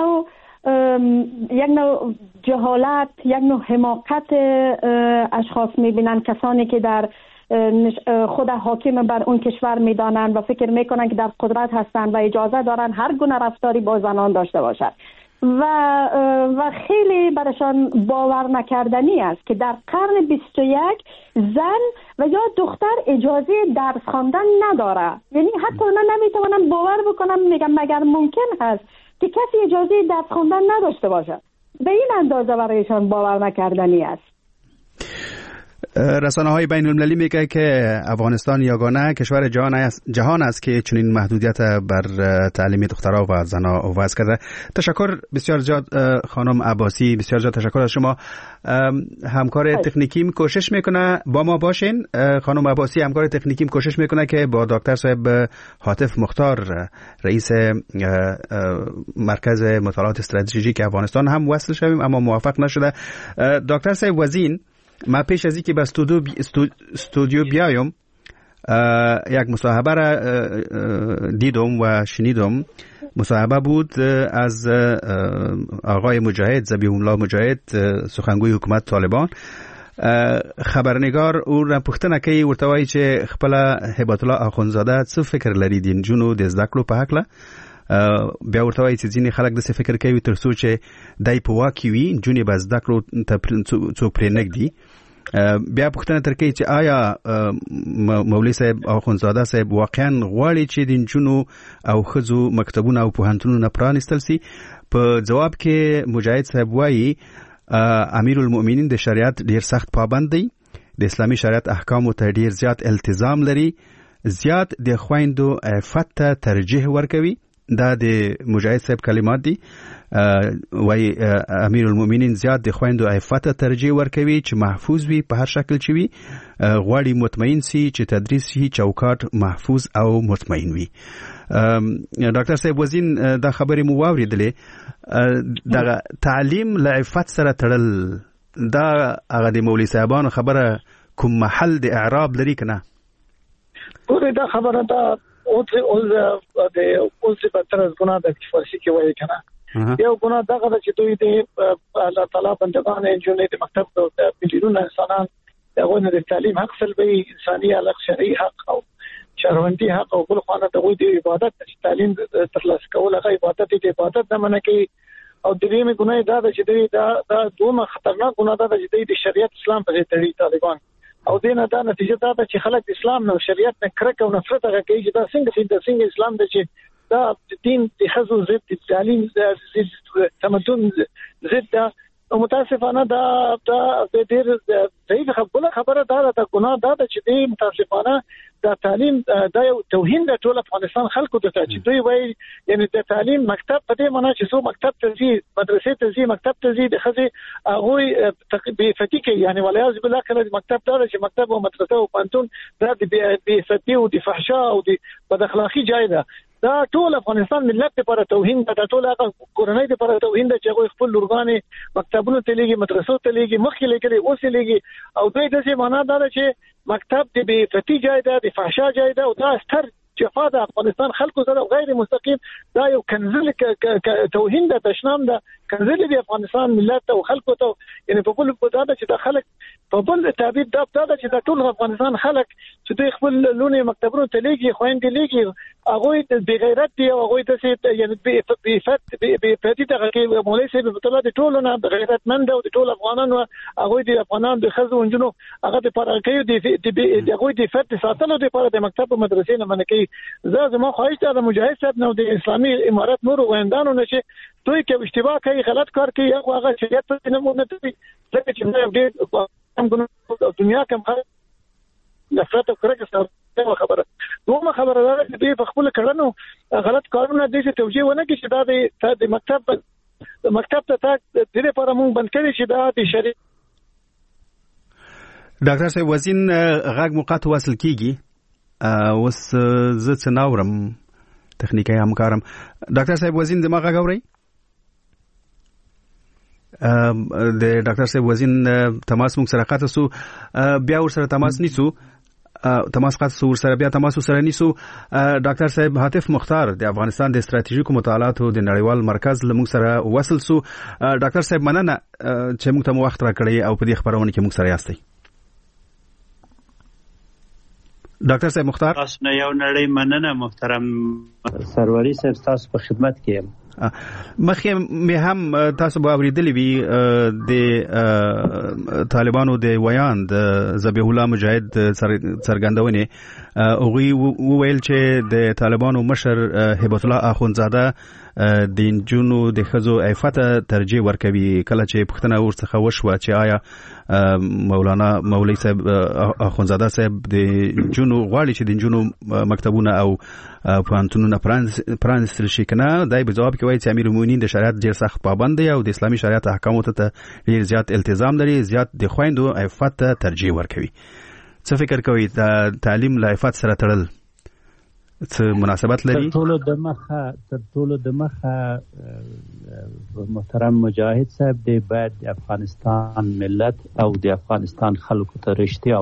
Speaker 9: یک نوع جهالت، یک نوع حماقت اشخاص میبینن، کسانی که در خود حاکم بر اون کشور میدانن و فکر میکنن که در قدرت هستن و اجازه دارن هر گونه رفتاری با زنان داشته باشد و خیلی برشان باور نکردنی است که در قرن 21 زن و یا دختر اجازه درس خواندن نداره. یعنی حتی اونا نمیتونن باور بکنن، میگن مگر ممکن هست که کسی اجازه درس خواندن نداشته باشه. به این اندازه برایشان باور نکردنی است.
Speaker 1: رسانه‌های بین المللی میگه که افغانستان یگانه کشور جهان است که چنین محدودیت بر تعلیم دخترها و زنها وضع کرده. تشکر بسیار زیاد خانم عباسی، بسیار زیاد تشکر از شما. همکار تکنیکیم کوشش میکنه با ما باشین. خانم عباسی همکار تکنیکیم کوشش میکنه که با دکتر صاحب حاتف مختار رئیس مرکز مطالعات استراتژیک افغانستان هم وصل شویم، اما موفق نشده. دکتر صاحب وزین، ما پیش از اینکه به استودیو بیایم یک مصاحبه را دیدم و شنیدم. مصاحبه بود از آقای مجاهد، ذبیح الله مجاهد، سخنگوی حکومت طالبان. خبرنگار او را پوښتنه کوي، ورته وایي چې خپل هیبت الله اخونزاده څه فکر لري د نجونو د زده کړو په هکله. بیا ورته وایي چې ځینې خلک داسې فکر کوي تر څو چې دی په واک کې وي نجونې به زده کړو ته څوک پرې نږدي. بیا پوښتنه تر کوي چې آیا مولوي صاحب اخونزاده صاحب واقعا غواړي چې د نجونو او ښځو مکتبونه او پوهنتونونه پرانیستل سي. په جواب کې مجاهد صاحب وایي امیرالمؤمنین د شریعت ډیر سخت پابند دی، د اسلامي شریعت احکامو ته ډیر زیات التزام لري، زیات د خویندو عفت ته ترجیح ورکوي. دا د مجاهد صاحب کلمات دي. وای امیرالمؤمنین زیات د خویندو عفت ته ترجیح ورکوي چې محفوظ وي په هر شکل چې وي، غواړي مطمئن سي چې تدریس هي چوکاټ محفوظ او مطمئن وي. ډاکټر صاحب وزین دا خبرې مو واوریدلې، دا تعلیم له عفت سره تړل، دا هغه د مولوي صاحبانو خبره کوم محل د اعراب لري کنه؟
Speaker 8: ګوره دا خبره دا اوس په تر از ګناه د فارسی کې وایي کنه، یو ګناه دغه چې دوی د الله تعالی بندگان انجونې د مکتب د میلیونونو انسانان دغه د تعلیم حق سلبي، انساني حق، شرعي حق او شهروندي حق او بل خانه دغه د عبادت تعلیم ترلاسه کول هغه عبادت د عبادت نه منع کوي. او د دې ګناه دا چې دوی دا دوه خطرناک ګناه ده چې دوی د شریعت اسلام په تړي طالبان او دینه دا نتیجه ده چې خلک اسلام نه شریعت نه کرک او نفرت هغه کوي چې دا څنګه اسلام ده چې دا دین د حزو ضد تعلیم ضد تمدن ضد متاسفانه دا د ډیر ضعیف خبره دا ګناه دا چې دی متاسفانه دا تعلیم دا یو توهین د ټول افغانستان خلکو ته چې دوی وایي یعنی د تعلیم مکتب په دې معنی چې څو مکتب ته ځي مدرسې ته ځي مکتب ته ځي د خځې هغه بې فتي کوي یعنی ولایاذ بالله کله مکتب ته چې مکتب او مدرسه او پانتون دا د بې فتي او د فحشا او د بد اخلاقی ځای ده دا ټول افغانستان ملت لپاره توهین ده ټول هغه کورنۍ لپاره توهین ده چې هغه خپل لورګانې مکتبونو ته لګي مدرسو ته لګي مخکې لګي اوس لګي او دوی د څه معنا ده چې مکتب د بې فتي ځای ده د فحشا ځای ده او دا ستر جفا د افغانستان خلکو سره غیر مستقیم دا یو کنزل توهین ده تشنام ده کنزل د افغانستان ملت او خلکو ته یعنی په بل په دا چې د خلک په بل تعبیر دا چې د ټول افغانستان خلک چې دوی خپل لونې مکتبونو ته لګي خويندې لګي هغه د بغیرت دی او هغه د څه یعنی بې فتي ته کې مولوی صاحب په توګه د ټولو نه غیرتمند او د ټول افغانانو هغه د افغانانو د خزو ونجنو هغه د پرکې د هغه د فت ساتلو لپاره د مکتب او مدرسې نه منکې زما خواهش ده د مجاهد صاحب نو د اسلامي امارات نور ویندانو نشي دوی کې اشتباه کوي غلط کار کوي هغه شریعت په نمونه کوي ځکه چې موږ ډېر هم دنیا کم نفرت او کرکه سره خبره دومره خبره ده چې دوی په خپل کړنو غلط کارونه دي چې توجیه ونه کړي چې دا د مکتب ته د لپاره مونږ بند کړی چې دا د شریعت
Speaker 1: ډاکټر صاحب وزین غږ موقت وصل کیږي اوس زه څه ناورم تخنیکي همکارم ډاکټر صاحب وزین د ما غږ اورئ د ډاکټر صاحب وزین تماس موږ سره قطع سو بیا ور سره تماس نیسو تماس قطع سو ور سره بیا تماس سره نیسو ډاکټر صاحب حاتف مختار د افغانستان د استراتیژیکو مطالعاتو د نړیوال مرکز له موږ سره وصل سو ډاکټر صاحب مننه چې موږ ته وخت راکړی او په دې خبرونه کې موږ سره یاستئ ډاکټر صاحب مختار
Speaker 10: تاسو نه یو نړۍ مننه محترم سروري صاحب تاسو په خدمت کې یم
Speaker 1: مخکې هم تاسو به اوریدلی وي د طالبانو د ویان د ذبیح الله مجاهد څرګندونې هغوی وویل چې د طالبانو مشر هبت الله اخونزاده د نجونو د ښځو عفت ترجیح ورکوي کله چې پوښتنه ورڅخه وشوه چې آیا مولوي صاحب اخونزاده صاحب د نجونو غواړي چې د نجونو مکتبونه او پوهنتونونه پرانیستل شي که نه دی په ځواب کې وایي چې امیر المؤمنین د شریعت ډېر سخت پابند دی او د اسلامي شریعت احکامو ته ډېر زیات التزام لري زیات د خویندو عفت ته ترجیح ورکوي څه فکر کوي تعلیم له عفت سره تړل څه مناسبت لري
Speaker 10: تر ټولو د مخه محترم مجاهد صاحب دی باید د افغانستان ملت او د افغانستان خلکو ته رښتیا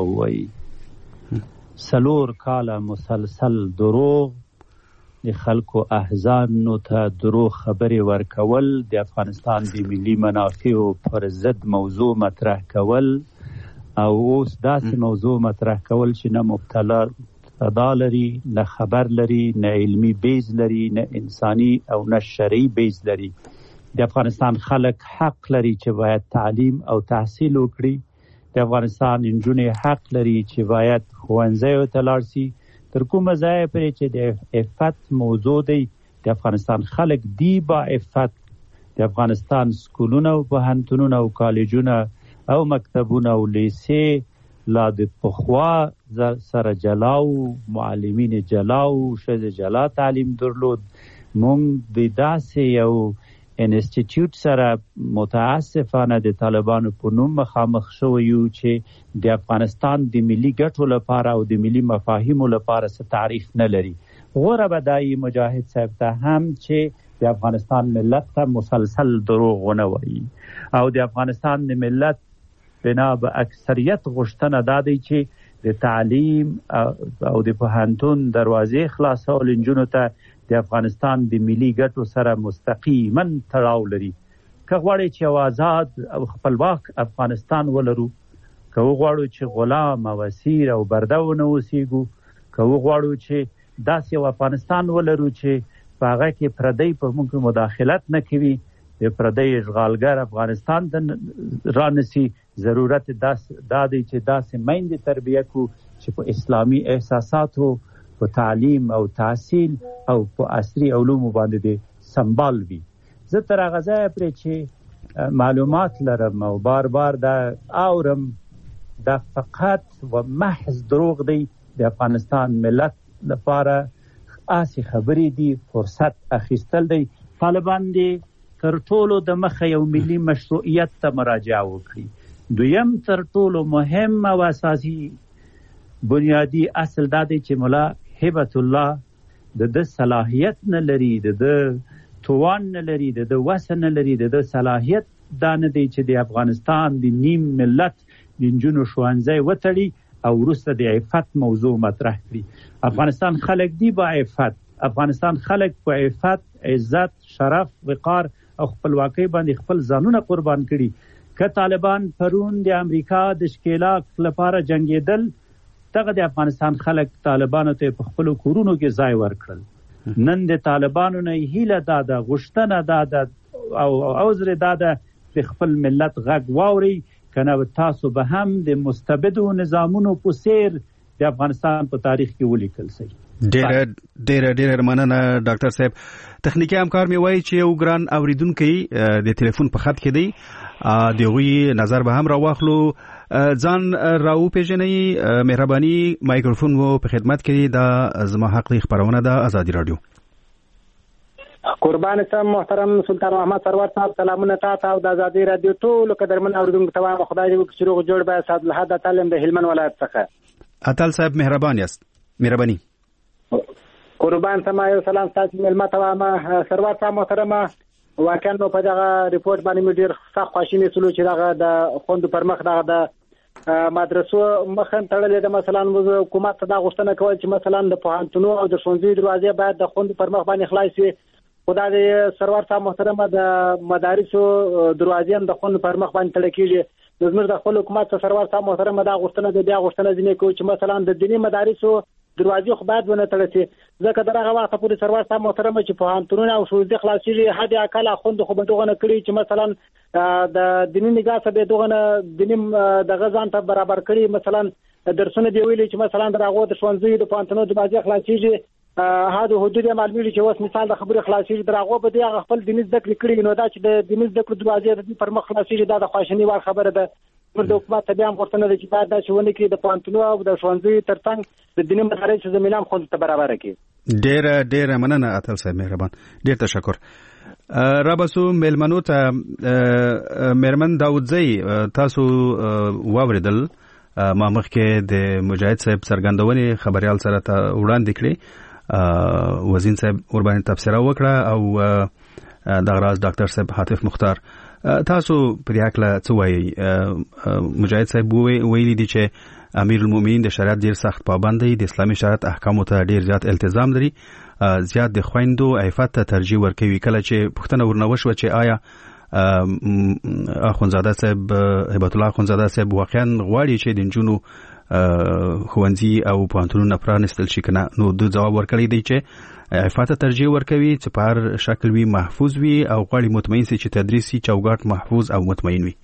Speaker 10: ووایي 4 کاله مسلسل دروغ د خلکو احزانو ته دروغ خبرې ورکول د افغانستان د ملي منافعو پر ضد موضوع مطرح کول او اوس داسې موضوع مطرح کول چې نه مبتلا لري نه خبر لري نه علمي بیز لري نه انساني او نه شرعي بیز لري د افغانستان خلک حق لري چې باید تعلیم او تحصیل وکړي د افغانستان نجونې حق لري چې باید ښوونځیو ته لاړ شي تر کومه ځایه پورې چې د عفت موضوع دی د افغانستان خلک دی با عفت د افغانستان سکولونه او پوهنتونونه او کالجونه او مکتبونه او لیسې لا د پخوا سره جلاو معلمین جلاو ښځې جلا تعلیم درلود مونږ د داسې یو انسټیټیوټ سره متاسفانه د طالبانو په نوم مخامخ شوی یو چې د افغانستان د ملي ګټو لپاره او د ملي مفاهیمو لپاره څه تعریف نه لري غوره به دای مجاهد صاحب ته هم چې د افغانستان ملت ته مسلسل دروغ ونه وایي او د افغانستان د ملت بنا به اکثریت غوښتنه دا دی چې د تعلیم او د پوهنتون دروازې خلاصول نجونو ته د افغانستان د ملي ګټو سره مستقیما تړاو لري که غواړي چې یو آزاد او خپلواک افغانستان ولرو که غواړو چې غلام او اسیر او برده ونه اوسېږو که غواړو چې داسې یو افغانستان ولرو چې په هغه کې پردی په موږ مداخلت نه کوي د پردی اشغالګر افغانستان ته رانسي ضرورت دا دی چې داسې میندې تربیه کړو چې په اسلامي احساساتو په تعلیم او تحصیل او په عصري علومو باندې سمبال وي زه تر هغه ځایه پرې چې معلومات لرم او بار بار دا اورم دا فقط و محض دروغ دی. د افغانستان ملت لپاره آسی خبرې دي، فرصت اخیستل دی. طالبان دی تر ټولو د مخه یو ملي مشروعیت ته مراجعه وکړي. دویم تر ټولو مهم او اساسي بنیادی اصل دا دی چې ملا هبت الله د صلاحیت نه لري، د توان نه لري، د وس نه لري، د صلاحیت دا نه دی چې د افغانستان د نیم ملت د نجونو ښوونځی وتړي او وروسته د عفت موضوع مطرح کړي. افغانستان خلک دی با عفت، افغانستان خلک په عفت، عزت، شرف، وقار او خپلواکۍ باندې خپل ځانونه قربان کړي. که طالبان پرون د امریکا د ښکېلاک لپاره جنګېدل، دغه د افغانستان خلک طالبانو ته په خپلو کورونو کې ځای ورکړل. نن د طالبانو نه هیله دا ده، غوښتنه دا ده او عذر دا ده د خپل ملت غږ واوري، کنه تاسو به هم د مستبدو نظامونو په څیر د افغانستان په تاریخ کې ولیکل شي.
Speaker 1: ډېر مننه ډاکټر صاحب. تخنیکی همکار می وایي چې یو ګران اوریدونکي د ټلیفون په خط کې دی، دغوی نظر به هم راواخلو. ځان راو پیژنئ، مهرباني مایکروفون وو په خدمت کې. دا زما حق دی، خبرونه ده آزادي رادیو.
Speaker 11: قربان سم محترم سلطان محمد سرور صاحب، سلامونه تاسو او د آزادي رادیو ټول قدرمن اوریدونکو ته وایم. خدای دې وکړي چې روغ جوړ به صاحب له حد تعلم د هلمند ولایت څخه.
Speaker 1: اتل صاحب مهربان یاست. مهرباني
Speaker 11: قربان سم. یو سلام تاسو ملما ته وایم. سرور صاحب محترمه، واقعا نو په دغه ریپورت باندې مې ډیر سخت خواشینی سلو چې دغه د خوند پر مخ دغه د مدرسو مخن تړلې ده. مثلا حکومت ته دا غوښتنه کوي چې مثلا د پوهنتونو او د ښوونځیو دروازې باید د خوند پر مخ باندې خلاص وي. خدای دې سرور صاحب محترمه د مدارسو دروازې هم د خوند پر مخ باندې تړل کیږي. زموږ د خپل حکومت ته سرور صاحب محترمه دا غوښتنه ده، بیا غوښتنه ځینې کوي چې مثلا د دیني مدارسو دروازې خو باید ونه تړل شي، ځکه دغه وخت پورې سرور صاحب محترمه چې پوهنتونونه او ښوونځي خلاصېږي، حد اقل خوند خو به دغه نه کړي چې مثلا د دیني نگاه څخه به دغه نه دیني دغه ځان ته برابر کړي. مثلا درسونه دی ویلي چې مثلا دغه د ښوونځي د پوهنتونونو دروازې خلاصېږي، هدا حدود معلومي چې اوس مثال د خبرې خلاصېږي، دغه به د خپل دیني زده کړې کړي. نو دا چې د دیني زده کړې دروازې د پر مخ خلاصېږي، دا د خواشینی وړ خبره ده. د حکومت ته بیا هم غوښتنه ده چې باید دا شونه کې د پوهنتونونو او د ښوونځیو ترڅنګ د دیني مدارسو زمینه هم خود ته برابر کړي.
Speaker 1: ډېر مننه اتل صاحب، مهربان، ډېر تشکر. رابسو ملمنو ته مېرمن داودزی، تاسو واوریدل ما مخکې د مجاهد صاحب څرګندونې خبريال سره ته وړاندې کړې، وزین صاحب ور باندې تبصره وکړه او دغه راز ډاکټر صاحب حاتف مختار. تاسو په دې اړه څه وایي؟ مجاهد صاحب ویلي دي چې امیر المؤمنین د شریعت ډیر سخت پابند دی، د اسلامي شریعت احکامو ته ډیر زیات التزام لري، زیات د خويندو عفت ته ترجیح ورکوي. کله چې پوښتنه ورنه وشوه چې آیا اخوندزاده صاحب هبت الله اخوندزاده صاحب واقعا غواړي چې د نجونو ښوونځي او پوهنتونونه پرانستل شي کنه، نو د جواب ورکړی دی چې عفت ته ترجیح ورکوي، چې په هر شکل وي محفوظ وي او غواړي مطمئن شي چې تدریسي چوکاټ محفوظ او مطمئن وي.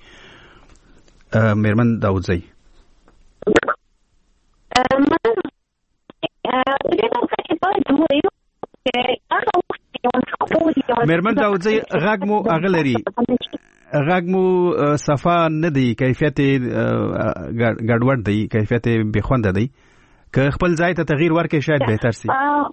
Speaker 1: مېرمن داودزی. مېرمن داودزی، غږ مو اغلري، غږ مو صفا نه دی، کیفیت ګډوډ دی، کیفیت بې خونده دی. که خپل ځای ته تغییر ورکړي شاید بهتر سي.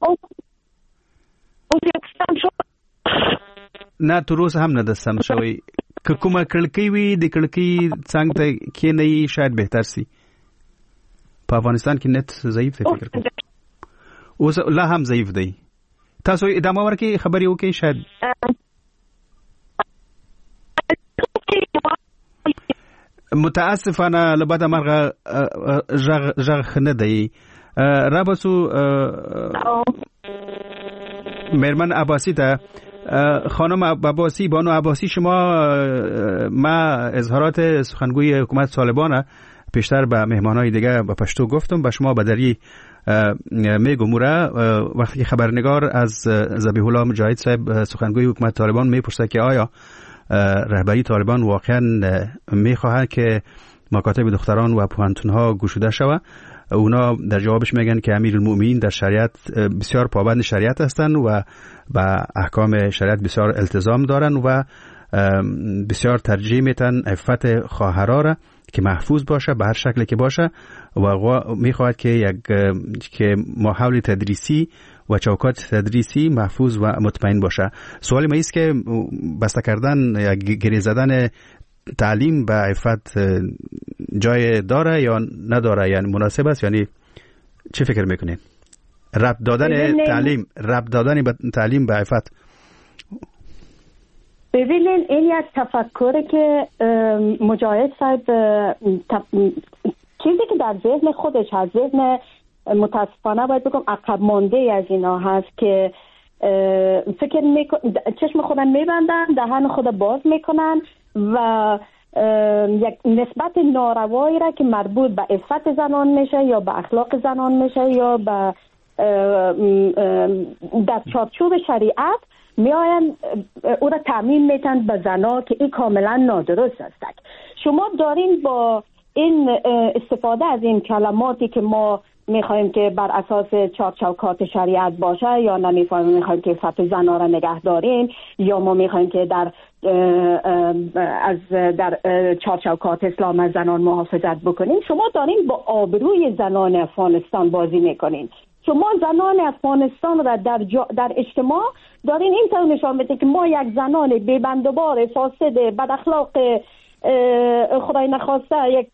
Speaker 1: نه تر اوسه هم نه ده سم شوی. که کومه کړکۍ وي د کړکۍ څنګ ته کېنئ شاید بهتر سي. په افغانستان کې نت ضعیف دی، فکر کوم اوس لا هم ضعیف دی. تاسو ادامه ورکړئ، خبرې وکړئ. شاید متاسفانه لبدا مرغه ژغ نه دی. رابسو مېرمن عباسی ته، خانم عباسی، بانو عباسی، شما ما اظهارات سخنگوی حکومت طالبان پیشتر به مهمانهای دیگه به پشتو گفتم، به شما به دری میگم موره. وقتی که خبرنگار از ذبیح الله مجاهد صاحب سخنگوی حکومت طالبان میپرسه که آیا رهبری طالبان واقعا میخواهد که مکاتب دختران و پوهنتونها گشوده شود، اونا در جوابش میگن که امیر المؤمنین در شریعت بسیار پابند شریعت هستند و به احکام شریعت بسیار التزام دارن و بسیار ترجیح میتن عفت خواهرها را که محفوظ باشه به هر شکلی که باشه و میخواهد که ماحول تدریسی و چوکات تدریسی محفوظ و مطمئن باشه. سوال ما است که بسته کردن یا گره زدن تعلیم به عفت جای داره یا نداره، یعنی مناسب است؟ یعنی چه فکر میکنین؟ ربط دادن تعلیم به عفت.
Speaker 9: ببینین این یک تفکره که مجاهد صاحب چیزی که در ذهن خودش هست، ذهن متاسفانه باید بگم عقب مانده از اینا هست که فکر چشم خودم میبندن، دهن خود باز میکنن و یک نسبت ناروایی را که مربوط به عفت زنان میشه یا به اخلاق زنان میشه یا به در چارچوب شریعت میاین او را تعمیم میتن به زنا که این کاملا نادرست است. شما دارین با این استفاده از این کلماتی که ما میخوایم که بر اساس چارچوکات شریعت باشه یا میخوایم که عفت زنا را نگه داریم یا ما میخوایم که در چارچوکات اسلام از زنان محافظت بکنیم، شما دارین با آبروی زنان افغانستان بازی میکنین. شما زنان افغانستان را در اجتماع دارین این طور نشان بده که ما یک زنان بی‌بندوبار، فاسد، بد اخلاق، خدای نخواسته یک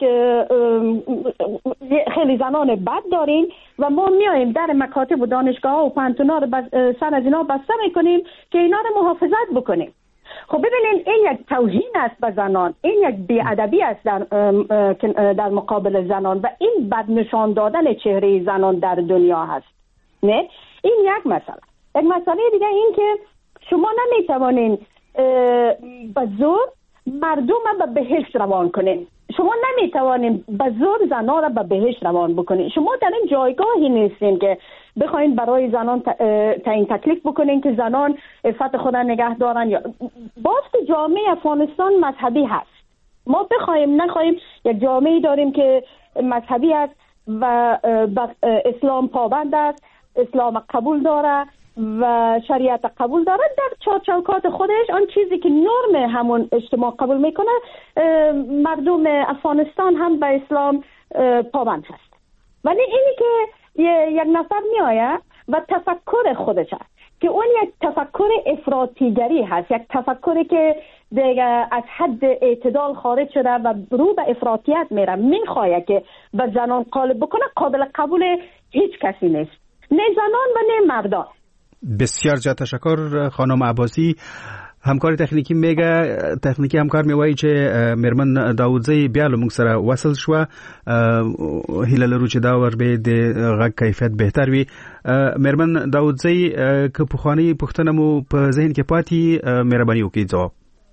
Speaker 9: خیلی زنان بد دارین و ما میایم در مکاتب و دانشگاه ها و پانتونا رو سر از اینا بسته میکنیم که اینا رو محافظت بکنیم. خب ببینین این یک توهین است به زنان، این یک بی‌ادبی است در مقابل زنان و این بد نشان دادن چهره زنان در دنیا هست. نه این یک مسئله. یک مسئله دیگه این که شما نمیتوانین به زور مردم را به بهشت روان کنین. شما نمیتوانین به زور زنان را به بهشت روان بکنین. شما در این جایگاهی نیستین که بخواین برای زنان تعیین تکلیف بکنین که زنان عفت خود را نگه دارن یا بافت جامعه افغانستان مذهبی هست. ما بخوایم نخوایم یک جامعه داریم که مذهبی است و اسلام پابند است، اسلام قبول داره و شریعت قبول داره، در چارچوکات خودش آن چیزی که نرم همون اجتماع قبول میکنه مردم افغانستان هم به اسلام پابند هست. ولی اینی که یک نفر میآید و تفکر خودش هست که اون یک تفکر افراطیگری هست، یک تفکری که دیگه از حد اعتدال خارج شده و رو به افراطیت میره، میخواد که به زنان غالب بکنه، قابل قبول هیچ کسی نیست، نه زنان و نه مردان.
Speaker 1: بسیار زیاد تشکر خانم عباسی. همکار تکنیکی همکار میوایي چې مرمن داودزی بیا له موږ سره وصل شو. هیله لرو چې دا ور به د غږ کیفیت بهتر وي. مرمن داودزی که پخوانی پښتنه مو په ذهن کې پاتې، مهرباني وکړئ ځواب.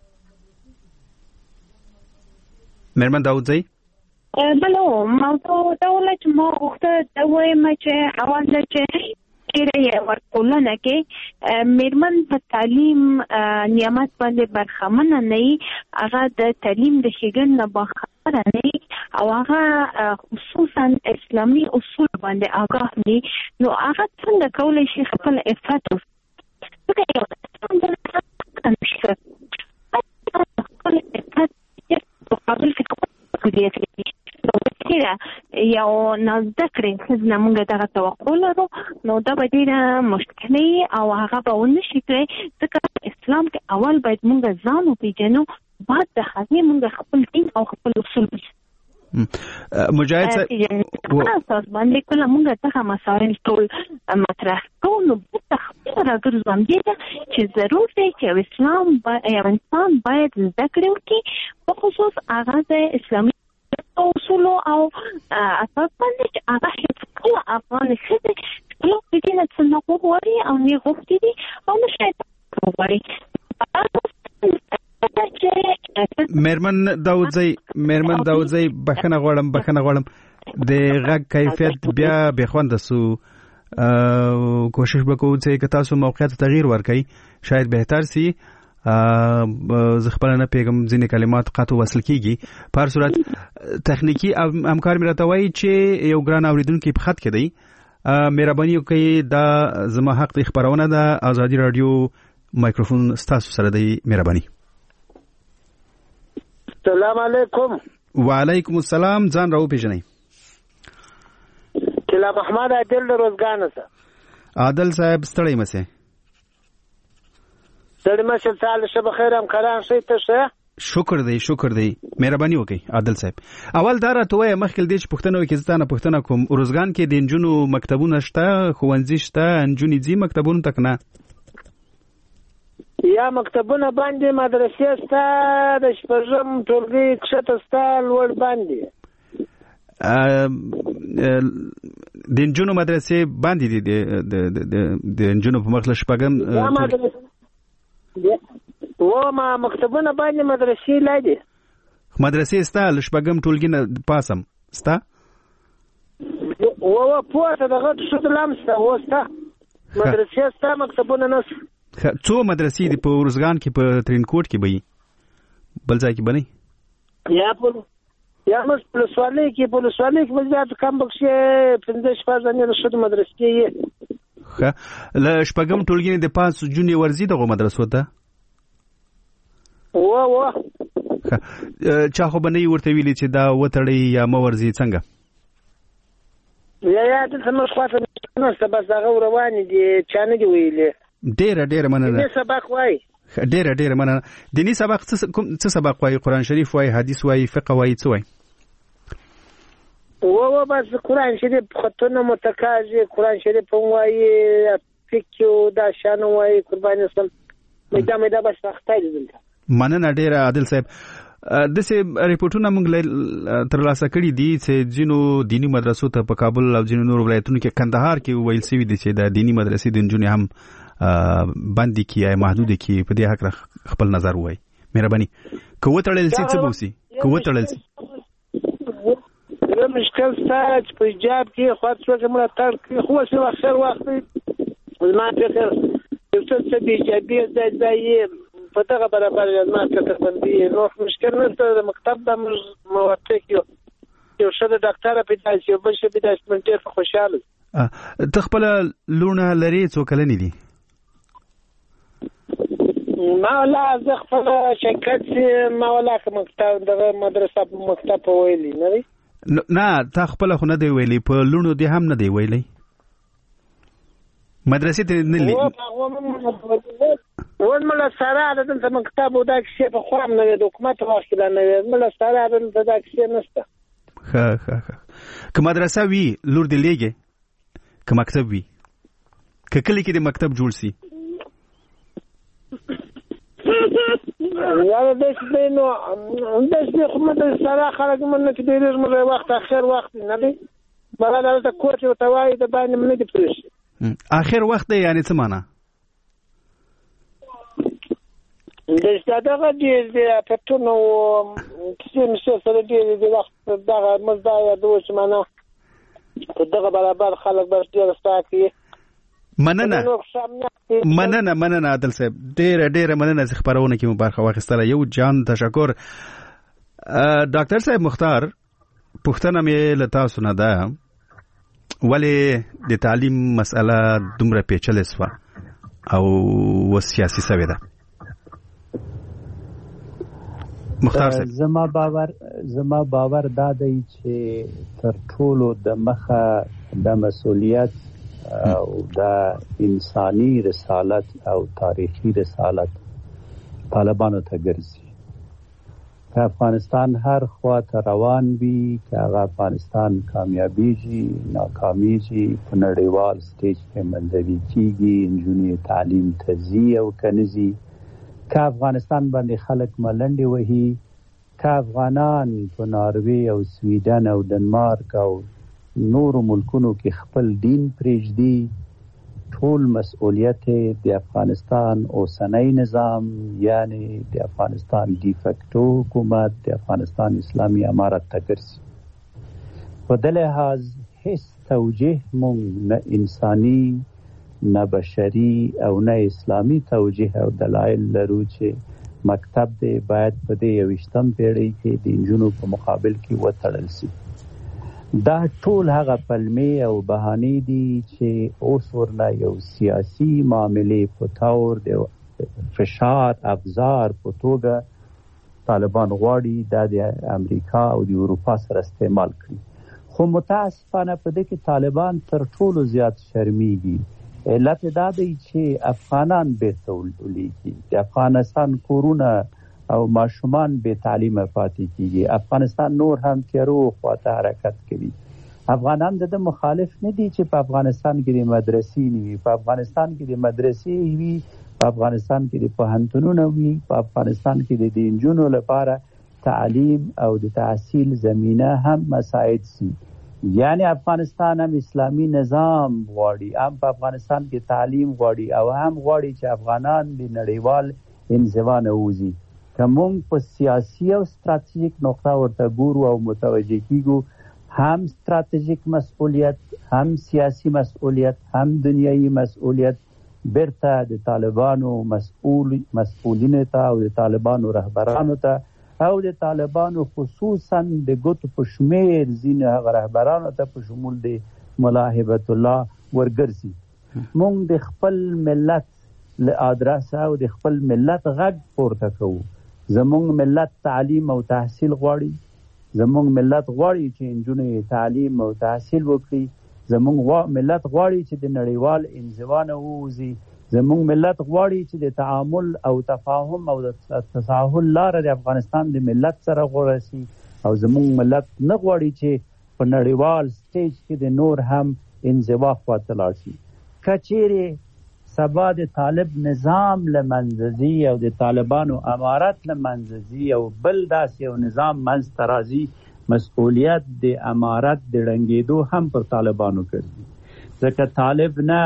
Speaker 1: مرمن داودزی
Speaker 7: بله، موضوع دا ولا چې ما غوښته دا وایم چې اول چې ډیره ورکولنه کې میرمن په تعلیم نعمت باندې برخمنه نه، هغه د تعلیم د ښېګڼې نه باخبره نه او هغه خصوصا اسلامي اصول باندې آگاه نه، نو هغه څنګه کولی شي خپل عفت یو نازده کړي ښځه موږ دغه توقع لرو، نو دا به ډېره مشکلي او هغه به ونه شي کړی، ځکه اسلام کې اول باید موږ ځان وپېژنو، بعد د هغې موږ خپل دین او خپل اصول
Speaker 1: مجاهد
Speaker 7: اساس باندې کله موږ دغه مسایل ټول مطرح کوو، نو بېرته خپله راګرځو همدې ته چې ضرور دی چې یو انسان باید زده کړې وکړي، په خصوص هغه د اسلامي اصول او اساس باندې چې هغه خپله افغان ښځې خپله پېژنه څنګه وغواړي او نه غوښتي دي او نه شاید وغواړي.
Speaker 1: میرمن داودزی بخښنه غواړم د غږ کیفیت بیا بخوند سو. کوشش وکړو چې که تاسو موقعیت تغییر ورکړئ شاید بهتر سي. زه خپل نه پیغام ځینې کلمات قطع وصل کیږي. په هر صورت تخنیکی همکار مې راته وایي چې یو ګران اوریدونکي په خط کې دی. مهرباني وکړئ دا زما حق د خبرونه ده. ازادي رادیو مایکروفون ستاسو سره دی. مهرباني.
Speaker 12: السلام علیکم.
Speaker 1: وعلیکم السلام. ځان راو پیژنئ.
Speaker 12: کلا محمد عادل د روزګان سره.
Speaker 1: عادل صاحب ستړی مسه.
Speaker 12: ستړی مسه تعالی شب خیر هم کلام شي ته شه.
Speaker 1: شکر دی مهرباني وکړئ عادل صاحب. اول دا راته وایه مخکې دې چې پوښتنه وکړي زه تانه پوښتنه کوم روزګان کې د نجونو مکتبونه شته ښوونځي شته نجونې ځي مکتبونو ته که نه؟
Speaker 12: یا مکتبونه باندې مدرسې شته د شپږم ټولګي کښته شته لوړ باندې
Speaker 1: د نجونو مدرسې باندې دي د نجونو په مخ له شپږم
Speaker 12: ما مکتبونه باندې مدرسې لادي
Speaker 1: مدرسې ستا لشپږم ټولګي نه پاسم ستا
Speaker 12: پورته دغه شو لام ستا وستا مدرسې ستا مکتبونه نه
Speaker 1: څو مدرسې دي په روزګان کې په ترینکوټ کې به بل ځای کې بنئ
Speaker 12: یا موږ پولیسوالۍ کې به زیات کم بکشې 15 نه شو مدرسې
Speaker 1: یې له شپږم ټولګي نه د پاس جونې ورځي دغه مدرسو ته چا خو به نه ورته ویلي چې دا وتړئ یا مه ورځي څنګه؟
Speaker 12: یا دلته موږ خواته نشته بس هغه روانې دي چا نه دي ویلي.
Speaker 1: ډېره مننه.
Speaker 12: دیني سبق وایي.
Speaker 1: ډېره مننه. دیني سبق څه سبق وایي؟ قرآن شریف وایي، حدیث وایي، فقه وایي، څه وایي؟
Speaker 12: بس قرآن شریف خطونه متکاږي قرآن شریف هم وایي فقه دا شان وایي قرباني سم میده بس وخته دي دلته.
Speaker 1: مننه ډېره عادل صاحب. داسې ریپورټونه موږ ترلاسه کړي دي چې ځینو دیني مدرسو ته په کابل او ځینو نورو ولایتونو کې کندهار کې ویل شوي دي چې د دیني مدرسې د نجونې هم بندي کړي یا محدودې کړي. په دې هکله خپل نظر ووایي مهرباني. که وتړل شي څه به وشي؟ که وتړل شي
Speaker 12: مشکل شته چې په حجاب کې خو څوک ملاتړ کوي خو اوس اخر وخت زما فکر یو څه بې حجابي ځای په دغه برابر ما فکر باندې نو مشکل نشته. د مکتب د موافق یو ښه ډاکټره پیدا شي یو بل ښه پیدا شي من ډېر خوشحاله.
Speaker 1: ته خپله لوڼه لرې څو کلنې دي؟
Speaker 12: ما ولا زه خپله شرکت ما ولا مکتب دغه مدرسه په مکتب په ویلي نه دی.
Speaker 1: نه تا خپله خو نه دی ویلی په لوڼو دې هم نه دی ویلی مدرسې ته نه
Speaker 12: ول مله سره د دلته مکتب او دا کیسې په خوا نه د حکومت وخت کې نه وي مله سره د دلته دا کیسې نشته.
Speaker 1: که مدرسه وي لور دې لېږي که مکتب وي که کلی کې د مکتب جوړ سي
Speaker 12: یا داسې دی نو داسې دی خو مدرسې سره خلک من نه چې ډېر مله وخت اخر وخت نه دی بله دلته کور چې ورته وایي د باندې نه دي پرېښي
Speaker 1: اخر وخت دی یعنې څه معنا؟
Speaker 12: دغه ډېر دی اپټونه کیسې مشې سره ډېر دی وخت دغه موږ دا یادوو چې معنا په دغه برابر خلک به ډېر ستا کوي.
Speaker 1: مننه عادل صاحب ډېره مننه چې خپرونه کې مو برخه واخیستله. یو جان تشکر. ډاکټر صاحب مختار پوښتنه مې له تاسو نه ده ولې د تعلیم مسأله دومره پیچلې شوه او سیاسي شوې ده؟ مختار صاحب
Speaker 10: زما باور دا دی چې تر ټولو د مخه د مسؤلیت او د انساني رسالت او تاریخي رسالت طالبانو ته ګرځي. که افغانستان هر خوا ته روان وي که هغه افغانستان کامیابیږي ناکامیږي په نړیوال سټیج کې منځوي کیږي نجونې تعلیم ته ځي او که نه ځي که افغانستان باندې خلک ملنډې وهي که افغانان په ناروې او سویډن او ډنمارک او نورو ملکونو کې خپل دین پرېږدي ټول مسؤلیت د افغانستان اوسنی نظام یعنی د افغانستان ډی فیکټو حکومت د افغانستان اسلامي امارت ته ګرځي. په دې لحاظ هیڅ توجیه مونږ نه انساني نه بشري او نه اسلامي توجیه او دلایل لرو چې مکتب دی باید په دې 21م پیړۍ کې د نجونو په مقابل کې وتړل شي. دا ټول هغه پلمې او بهانې دي چې اوس ورنه یو سیاسي معاملې په تور د فشار افزار په توګه طالبان غواړي دا د امریکا او د اروپا سره استعمال کړي. خو متاسفانه په دې کې طالبان تر ټولو زیات شرمیږي. علت دا دی چې افغانان بیرته ولیږي، د افغانستان کورونه او ماشومان بې تعلیمه پاتې کیږي. افغانستان نور هم تیرو خواته حرکت کوي. افغانان د مخالف نه دي چې په افغانستان کې د مدرسې نه وي، په افغانستان کې د مدرسې وي، په افغانستان کې د پوهنتونونه وي، په افغانستان کې د نجونو لپاره تعلیم او د تحصیل زمینه هم مساعد شي. یعنی افغانستان هم اسلامی نظام غواړي، هم په افغانستان کې تعلیم غواړي او هم غواړي چې افغانان د نړیوال انزوا نه ووځي. که موږ په سیاسي او ستراتیژیک نقطه ورته ګورو او متوجه کیږو، هم ستراتیژیک مسئولیت، هم سیاسي مسئولیت، هم دنیایي مسئولیت بیرته د طالبانو مسئولینو ته او د طالبانو رهبرانو ته او د طالبانو خصوصا د ګوتو په شمیر ځینې هغه رهبرانو ته په شمول د ملا هیبت الله ورګرځي. موږ د خپل ملت له ادرسه او د خپل ملت غږ پورته کوو. زموږ ملت تعلیم او تحصیل غواړي، زموږ ملت غواړي چې نجونې تعلیم او تحصیل وکړي، زموږ ملت غواړي چې د نړیوال انزوا نه ووځي، زموږ ملت غواړي چې د تعامل او تفاهم او د تساهل لاره د افغانستان د ملت سره غوره شي، او زموږ ملت نه غواړي چې په نړیوال سټیج کې د نور هم انزوا خواته لاړ شي. که چیرې سبا د طالب نظام له منځه ځي او د طالبانو امارت له منځه ځي او بل داسې یو نظام منځته راځي، مسؤلیت د امارت د ړنګېدو هم پر طالبانو ګرځي. ځکه طالب نه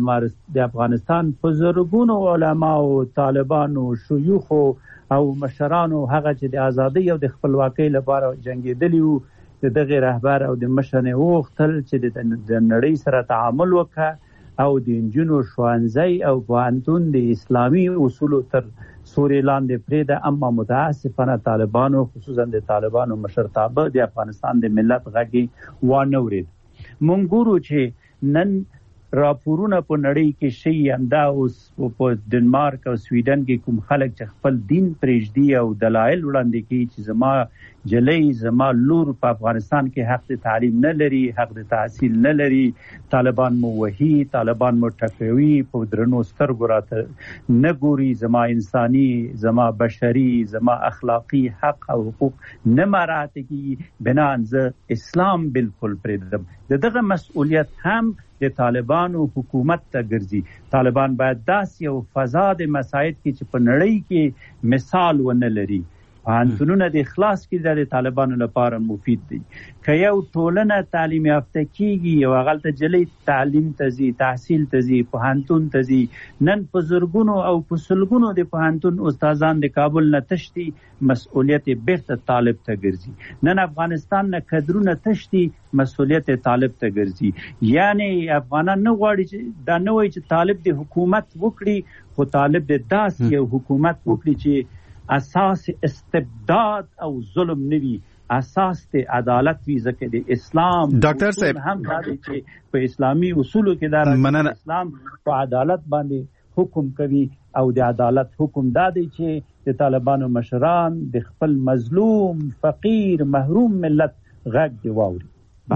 Speaker 10: د افغانستان په زرګونو علماو، طالبانو، شیوخو او مشرانو هغه چې د ازادۍ او د خپلواکۍ لپاره جنګېدلي وو، د دغې رهبر او د مشر نه وغوښتل چې د نړۍ سره تعامل وکړه او د نجونو ښوونځی او پوهنتون د اسلامي اصولو تر سوري لاندې پرېږده. اما متاسفانه طالبانو، خصوصا د طالبانو مشرتابه د افغانستان د ملت غږ وانه ورېد. موږ ګورو چې نن راپورونه په نړۍ کې شي، همدا اوس په ډنمارک او سویډن کې کوم خلک چې خپل دین پرېږدي او دلایل وړاندې کوي چې زما جلۍ، زما لور په افغانستان کې حق د تعلیم نه لري، حق د تحصیل نه لري، طالبان مو وهي، طالبان مو ټکوي، په درنو سترګو راته نه ګوري، زما انساني، زما بشري، زما اخلاقي حق او حقوق نه مراعات کیږي، بنان زه اسلام بالکل پرېږدم. دغه مسؤلیت هم د طالبانو حکومت ته ګرځي. طالبان باید داسې یو فضا د مساعد کې چې په نړۍ کې مثال ونه لري. پوهنتونونه د اخلاص کې د طالبانو لپاره مفید دي. که یو ټولنه تعلیم یافته کیږي، یو هغلته جلۍ تعلیم ته ځي، تحصیل ته ځي، پوهنتون ته ځي، نن په زرګونو او په سلګونو د پوهنتون استادان د کابل نه تښتي، مسؤلیت بیرته طالب ته ګرځي. نن افغانستان نه کدرونه تښتي، مسؤلیت طالب ته ګرځي. یعنی افغانان نه غواړي چې دا نه وایي چې طالب د حکومت وکړي، خو طالب د داسې یو حکومت وکړي چې اساس استبداد او ظلم نوي، اساس د عدالت وي. ځکه د اسلام
Speaker 1: ډاکټر صاحب
Speaker 10: هم دا دی چې په اسلامي اصولو کې دا اسلام په عدالت باندې حکم کوي، او د عدالت حکم دا دی چې د طالبانو مشران د خپل مظلوم، فقیر، محروم ملت غږ دی واوري.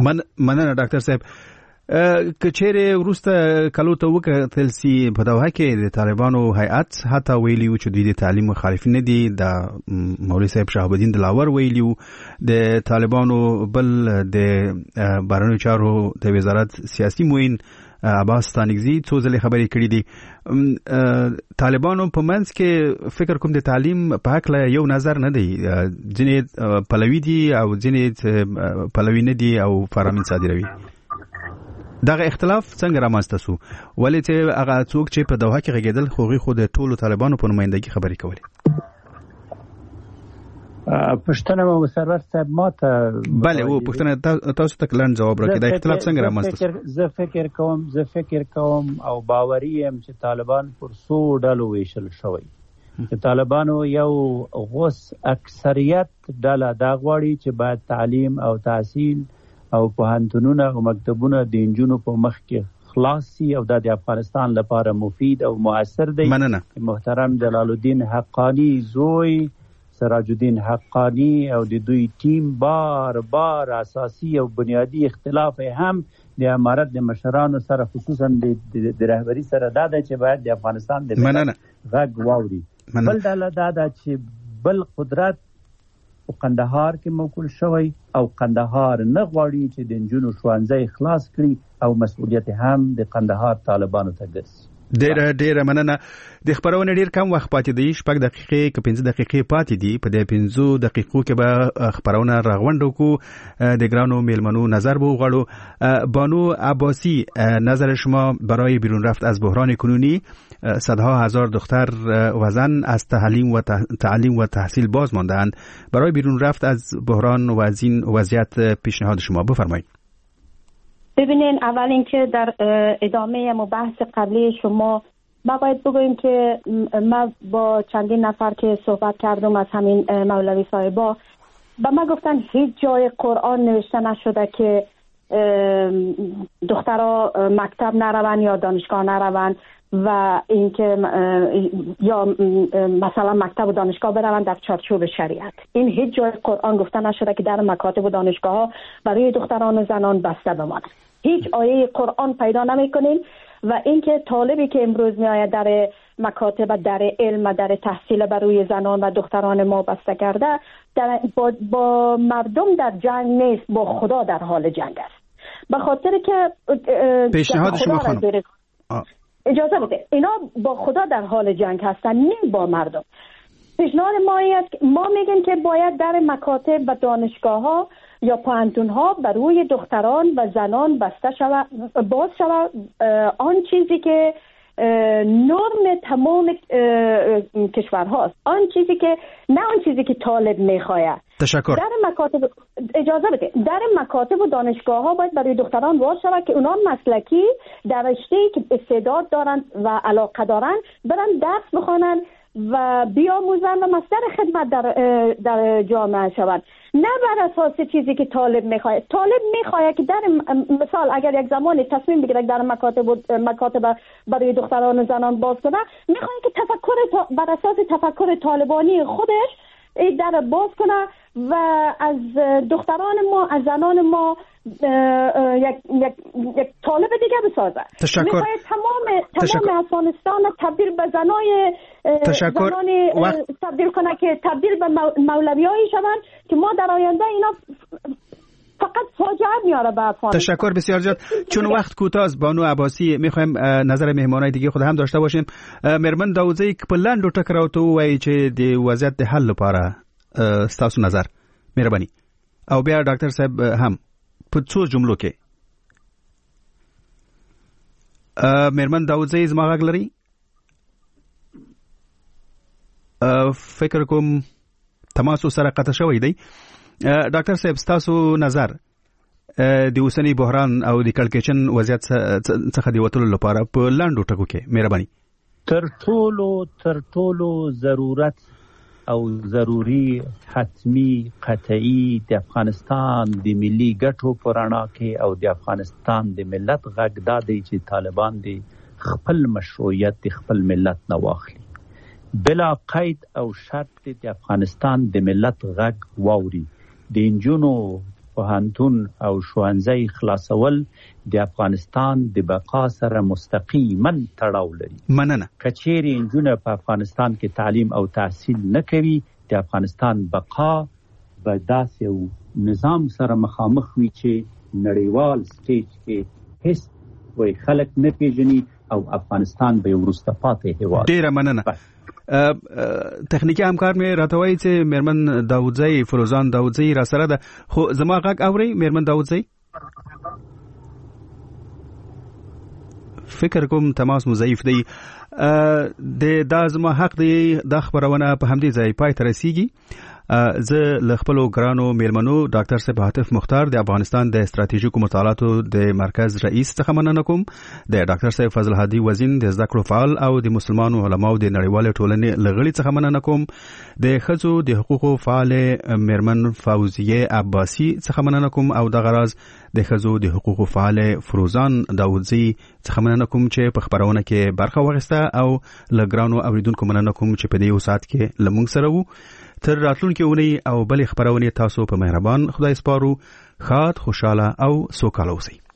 Speaker 1: مننه ډاکټر صاحب. که چیرې وروسته کلو ته وکتل سي په دوحه کې د طالبانو هیئت حتی ویلي و چې دوی د تعلیم مخالفین نه دي. د مولوي صاحب شهاب الدین دلاور ویلي و د طالبانو بل د بهرنیو چارو د وزارت سیاسي معین عباس ستانکزي څو ځلې خبرې کړې دي. طالبانو په منځ کې فکر کوم د تعلیم په حق له یو نظر نه دی، ځینې پلوي دي او ځینې پلوي نه دي او فرامین صادروي. دغه اختلاف څنګه رامنځته سو؟ ولې چې هغه څوک چې په دوحه کې غږېدل خوغي خو د ټولو طالبانو په نمائندګۍ خبرې کولې؟
Speaker 10: پښتنه مو سرور صاحب ماته
Speaker 1: بله و پښتنه تاسو ته کلن جواب راکړي. د اختلاف څنګه رامنځته سو؟
Speaker 10: زه فکر کوم او باوري یم چې طالبان پر څو ډلو ویشل شوی. چې طالبانو یو غوس اکثریت ډله دا غواړي چې باید تعلیم او تحصیل او پوهنتونونه او مکتبونه د نجونو په مخ کې خلاص شي، او دا د افغانستان لپاره مفید او مؤثر دی.
Speaker 1: مننه.
Speaker 10: محترم جلال الدین حقانی زوی سراج الدین حقانی او د دوی ټیم بار اساسي او بنیادی اختلاف هم د امارت د مشرانو سره خصوصا د رهبری سره دا چې باید د افغانستان د غږ واوري. بل دا چې بل قدرت په قندهار کې موکول شوی او قندهار نه غواړي چې د نجونو ښوونځي خلاص کړي او مسؤلیت هم د قندهار طالبانو ته ګرځي.
Speaker 1: ډیره مننه. د خبرونه ډیر کم وخت پاتې دی، 6 دقیقې که 5 دقیقې پاتې دي. په دې 5 دقیقو کې به خبرونه راغونډو کو، د ګرانو میلمنو نظر به وغواړو. بانو عباسی، نظر شما برای بیرون رفت از بحران کنونی صدها هزار دختر و زن از تعلیم و تحصیل باز مانده‌اند. برای بیرون رفت از بحران و از این وضعیت پیشنهاد شما بفرمایید.
Speaker 9: ببینین، اول اینکه در ادامه بحث قبلی شما ما باید بگوییم که ما با چندین نفر که صحبت کردم از همین مولوی صاحبا به ما گفتن هیچ جای قرآن نوشته نشده که دخترها مکتب نروند یا دانشگاه نروند و اینکه یا مثلا مکتب و دانشگاه بروند در چارچوب شریعت. این هیچ جای قرآن گفته نشده که در مکاتب و دانشگاه ها برای دختران و زنان بسته بماند. هیچ آیه قرآن پیدا نمی‌کنیم. و اینکه طالبی که امروز میآید در مکاتب در علم و در تحصیل برای زنان و دختران ما بسته کرده با مردم در جنگ نیست، با خدا در حال جنگ است. به خاطر که
Speaker 1: پیشنهاد شما خانم
Speaker 9: اجازه بده، اینا با خدا در حال جنگ هستن، نه با مردم. پیشنهاد ما است که ما میگیم که باید در مکاتب و دانشگاه ها یا پوهنتون ها برای دختران و زنان بسته شود، باز شود آن چیزی که نرم تمام کشور هاست، آن چیزی که نه آن چیزی که طالب میخواهد.
Speaker 1: تشکر.
Speaker 9: در مکاتب اجازه بده، در مکاتب و دانشگاه ها باید برای دختران باز شود که اونها مسلکی در رشته‌ای که استعداد دارند و علاقه دارند برن درس بخوانند و بیاموزند و مصدر خدمت در جامعه شوند، نه بر اساس چیزی که طالب میخواد. طالب میخواد که در مثال اگر یک زمانی تصمیم بگیره در مکاتب برای دختران و زنان باز کنه، میخواد که بر اساس تفکر طالبانی خودش در باز کنه و از دختران ما، از زنان ما یک طالب دیگه بسازه. میخواد تمام افغانستان تبدیل به زنای تبدیل کنه که تبدیل به مولویایی شوند که ما در آینده اینا فقط فاجعه میاره به افغانستان.
Speaker 1: تشکر بسیار زیاد. چون وقت کوتاه است بانو عباسی، میخوایم نظر مهمانای دیگه خود هم داشته باشیم. مرمن داوودزی که په لاندو ټکر او ته وایي چې د وضعیت د حل لپاره ستاسو نظر مهرباني، او بیا ډاکټر صاحب هم په څو جملو کې. مرمن داوودزی زما غږ لري؟ فکر کوم تماس سره قطع شوی دی. ډاکټر صاحب ستاسو نظر د اوسنی بحران او د کړکېچن وضعیت څخه د وتلو لپاره په لاندو ټکو کې مهرباني.
Speaker 10: تر ټولو ضرورت او ضروری حتمی قطعی د افغانستان د ملي ګټو په رڼا کې او د افغانستان د ملت غږ دا دی چې طالبان د خپل مشروعیت د خپل ملت نه واخلي، بلا قید او شرط د افغانستان د ملت غږ واوري. د انجونو پوهنتون او ښوونځي خلاصول د افغانستان د بقا سره مستقیما تړاو لري.
Speaker 1: مننه.
Speaker 10: کچېرې انجونه په افغانستان کې تعلیم او تحصیل نه کوي، د افغانستان بقا به داسې یو نظام سره مخامخ وي چې نړیوال سټیج کې هیڅ وایي خلک نه پیژني او افغانستان به یو وروسته پاتې هېواد.
Speaker 1: ډېره مننه. تخنیکی همکار مې راته وایي چې میرمن داودزی، فروزان داودزی را سره ده، خو زما غږ اورئ میرمن داودزی؟ فکر کوم تماس مو ضعیف دی. دا زما حق دی دا خبرونه په همدې ځای پای ته رسیږي. زه له خپلو ګرانو میلمنو ډاکټر صاحب عاطف مختار د افغانستان د استراتیژیکو مطالعاتو د مرکز رئیس څخه مننه کوم، د ډاکټر صاحب فضل هادي وزین د زده کړو فعال او د مسلمانو علماو د نړیوالې ټولنې له غړي څخه مننه کوم، د ښځو د حقوقو فعال میرمن فوزیه عباسی څخه مننه کوم، او دغه راز د ښځو د حقوقو فعال فروزان داودزی څخه مننه کوم چې په خبرونه کې برخه واخیسته، او له ګرانو اوریدونکو مننه کوم چې په دې یو ساعت کې له موږ سره وو. تر راتلونکي اونۍ او بلې خبرونه تاسو په مهربان خدای سپارو. ښاد، خوشاله او سوکاله اوسئ.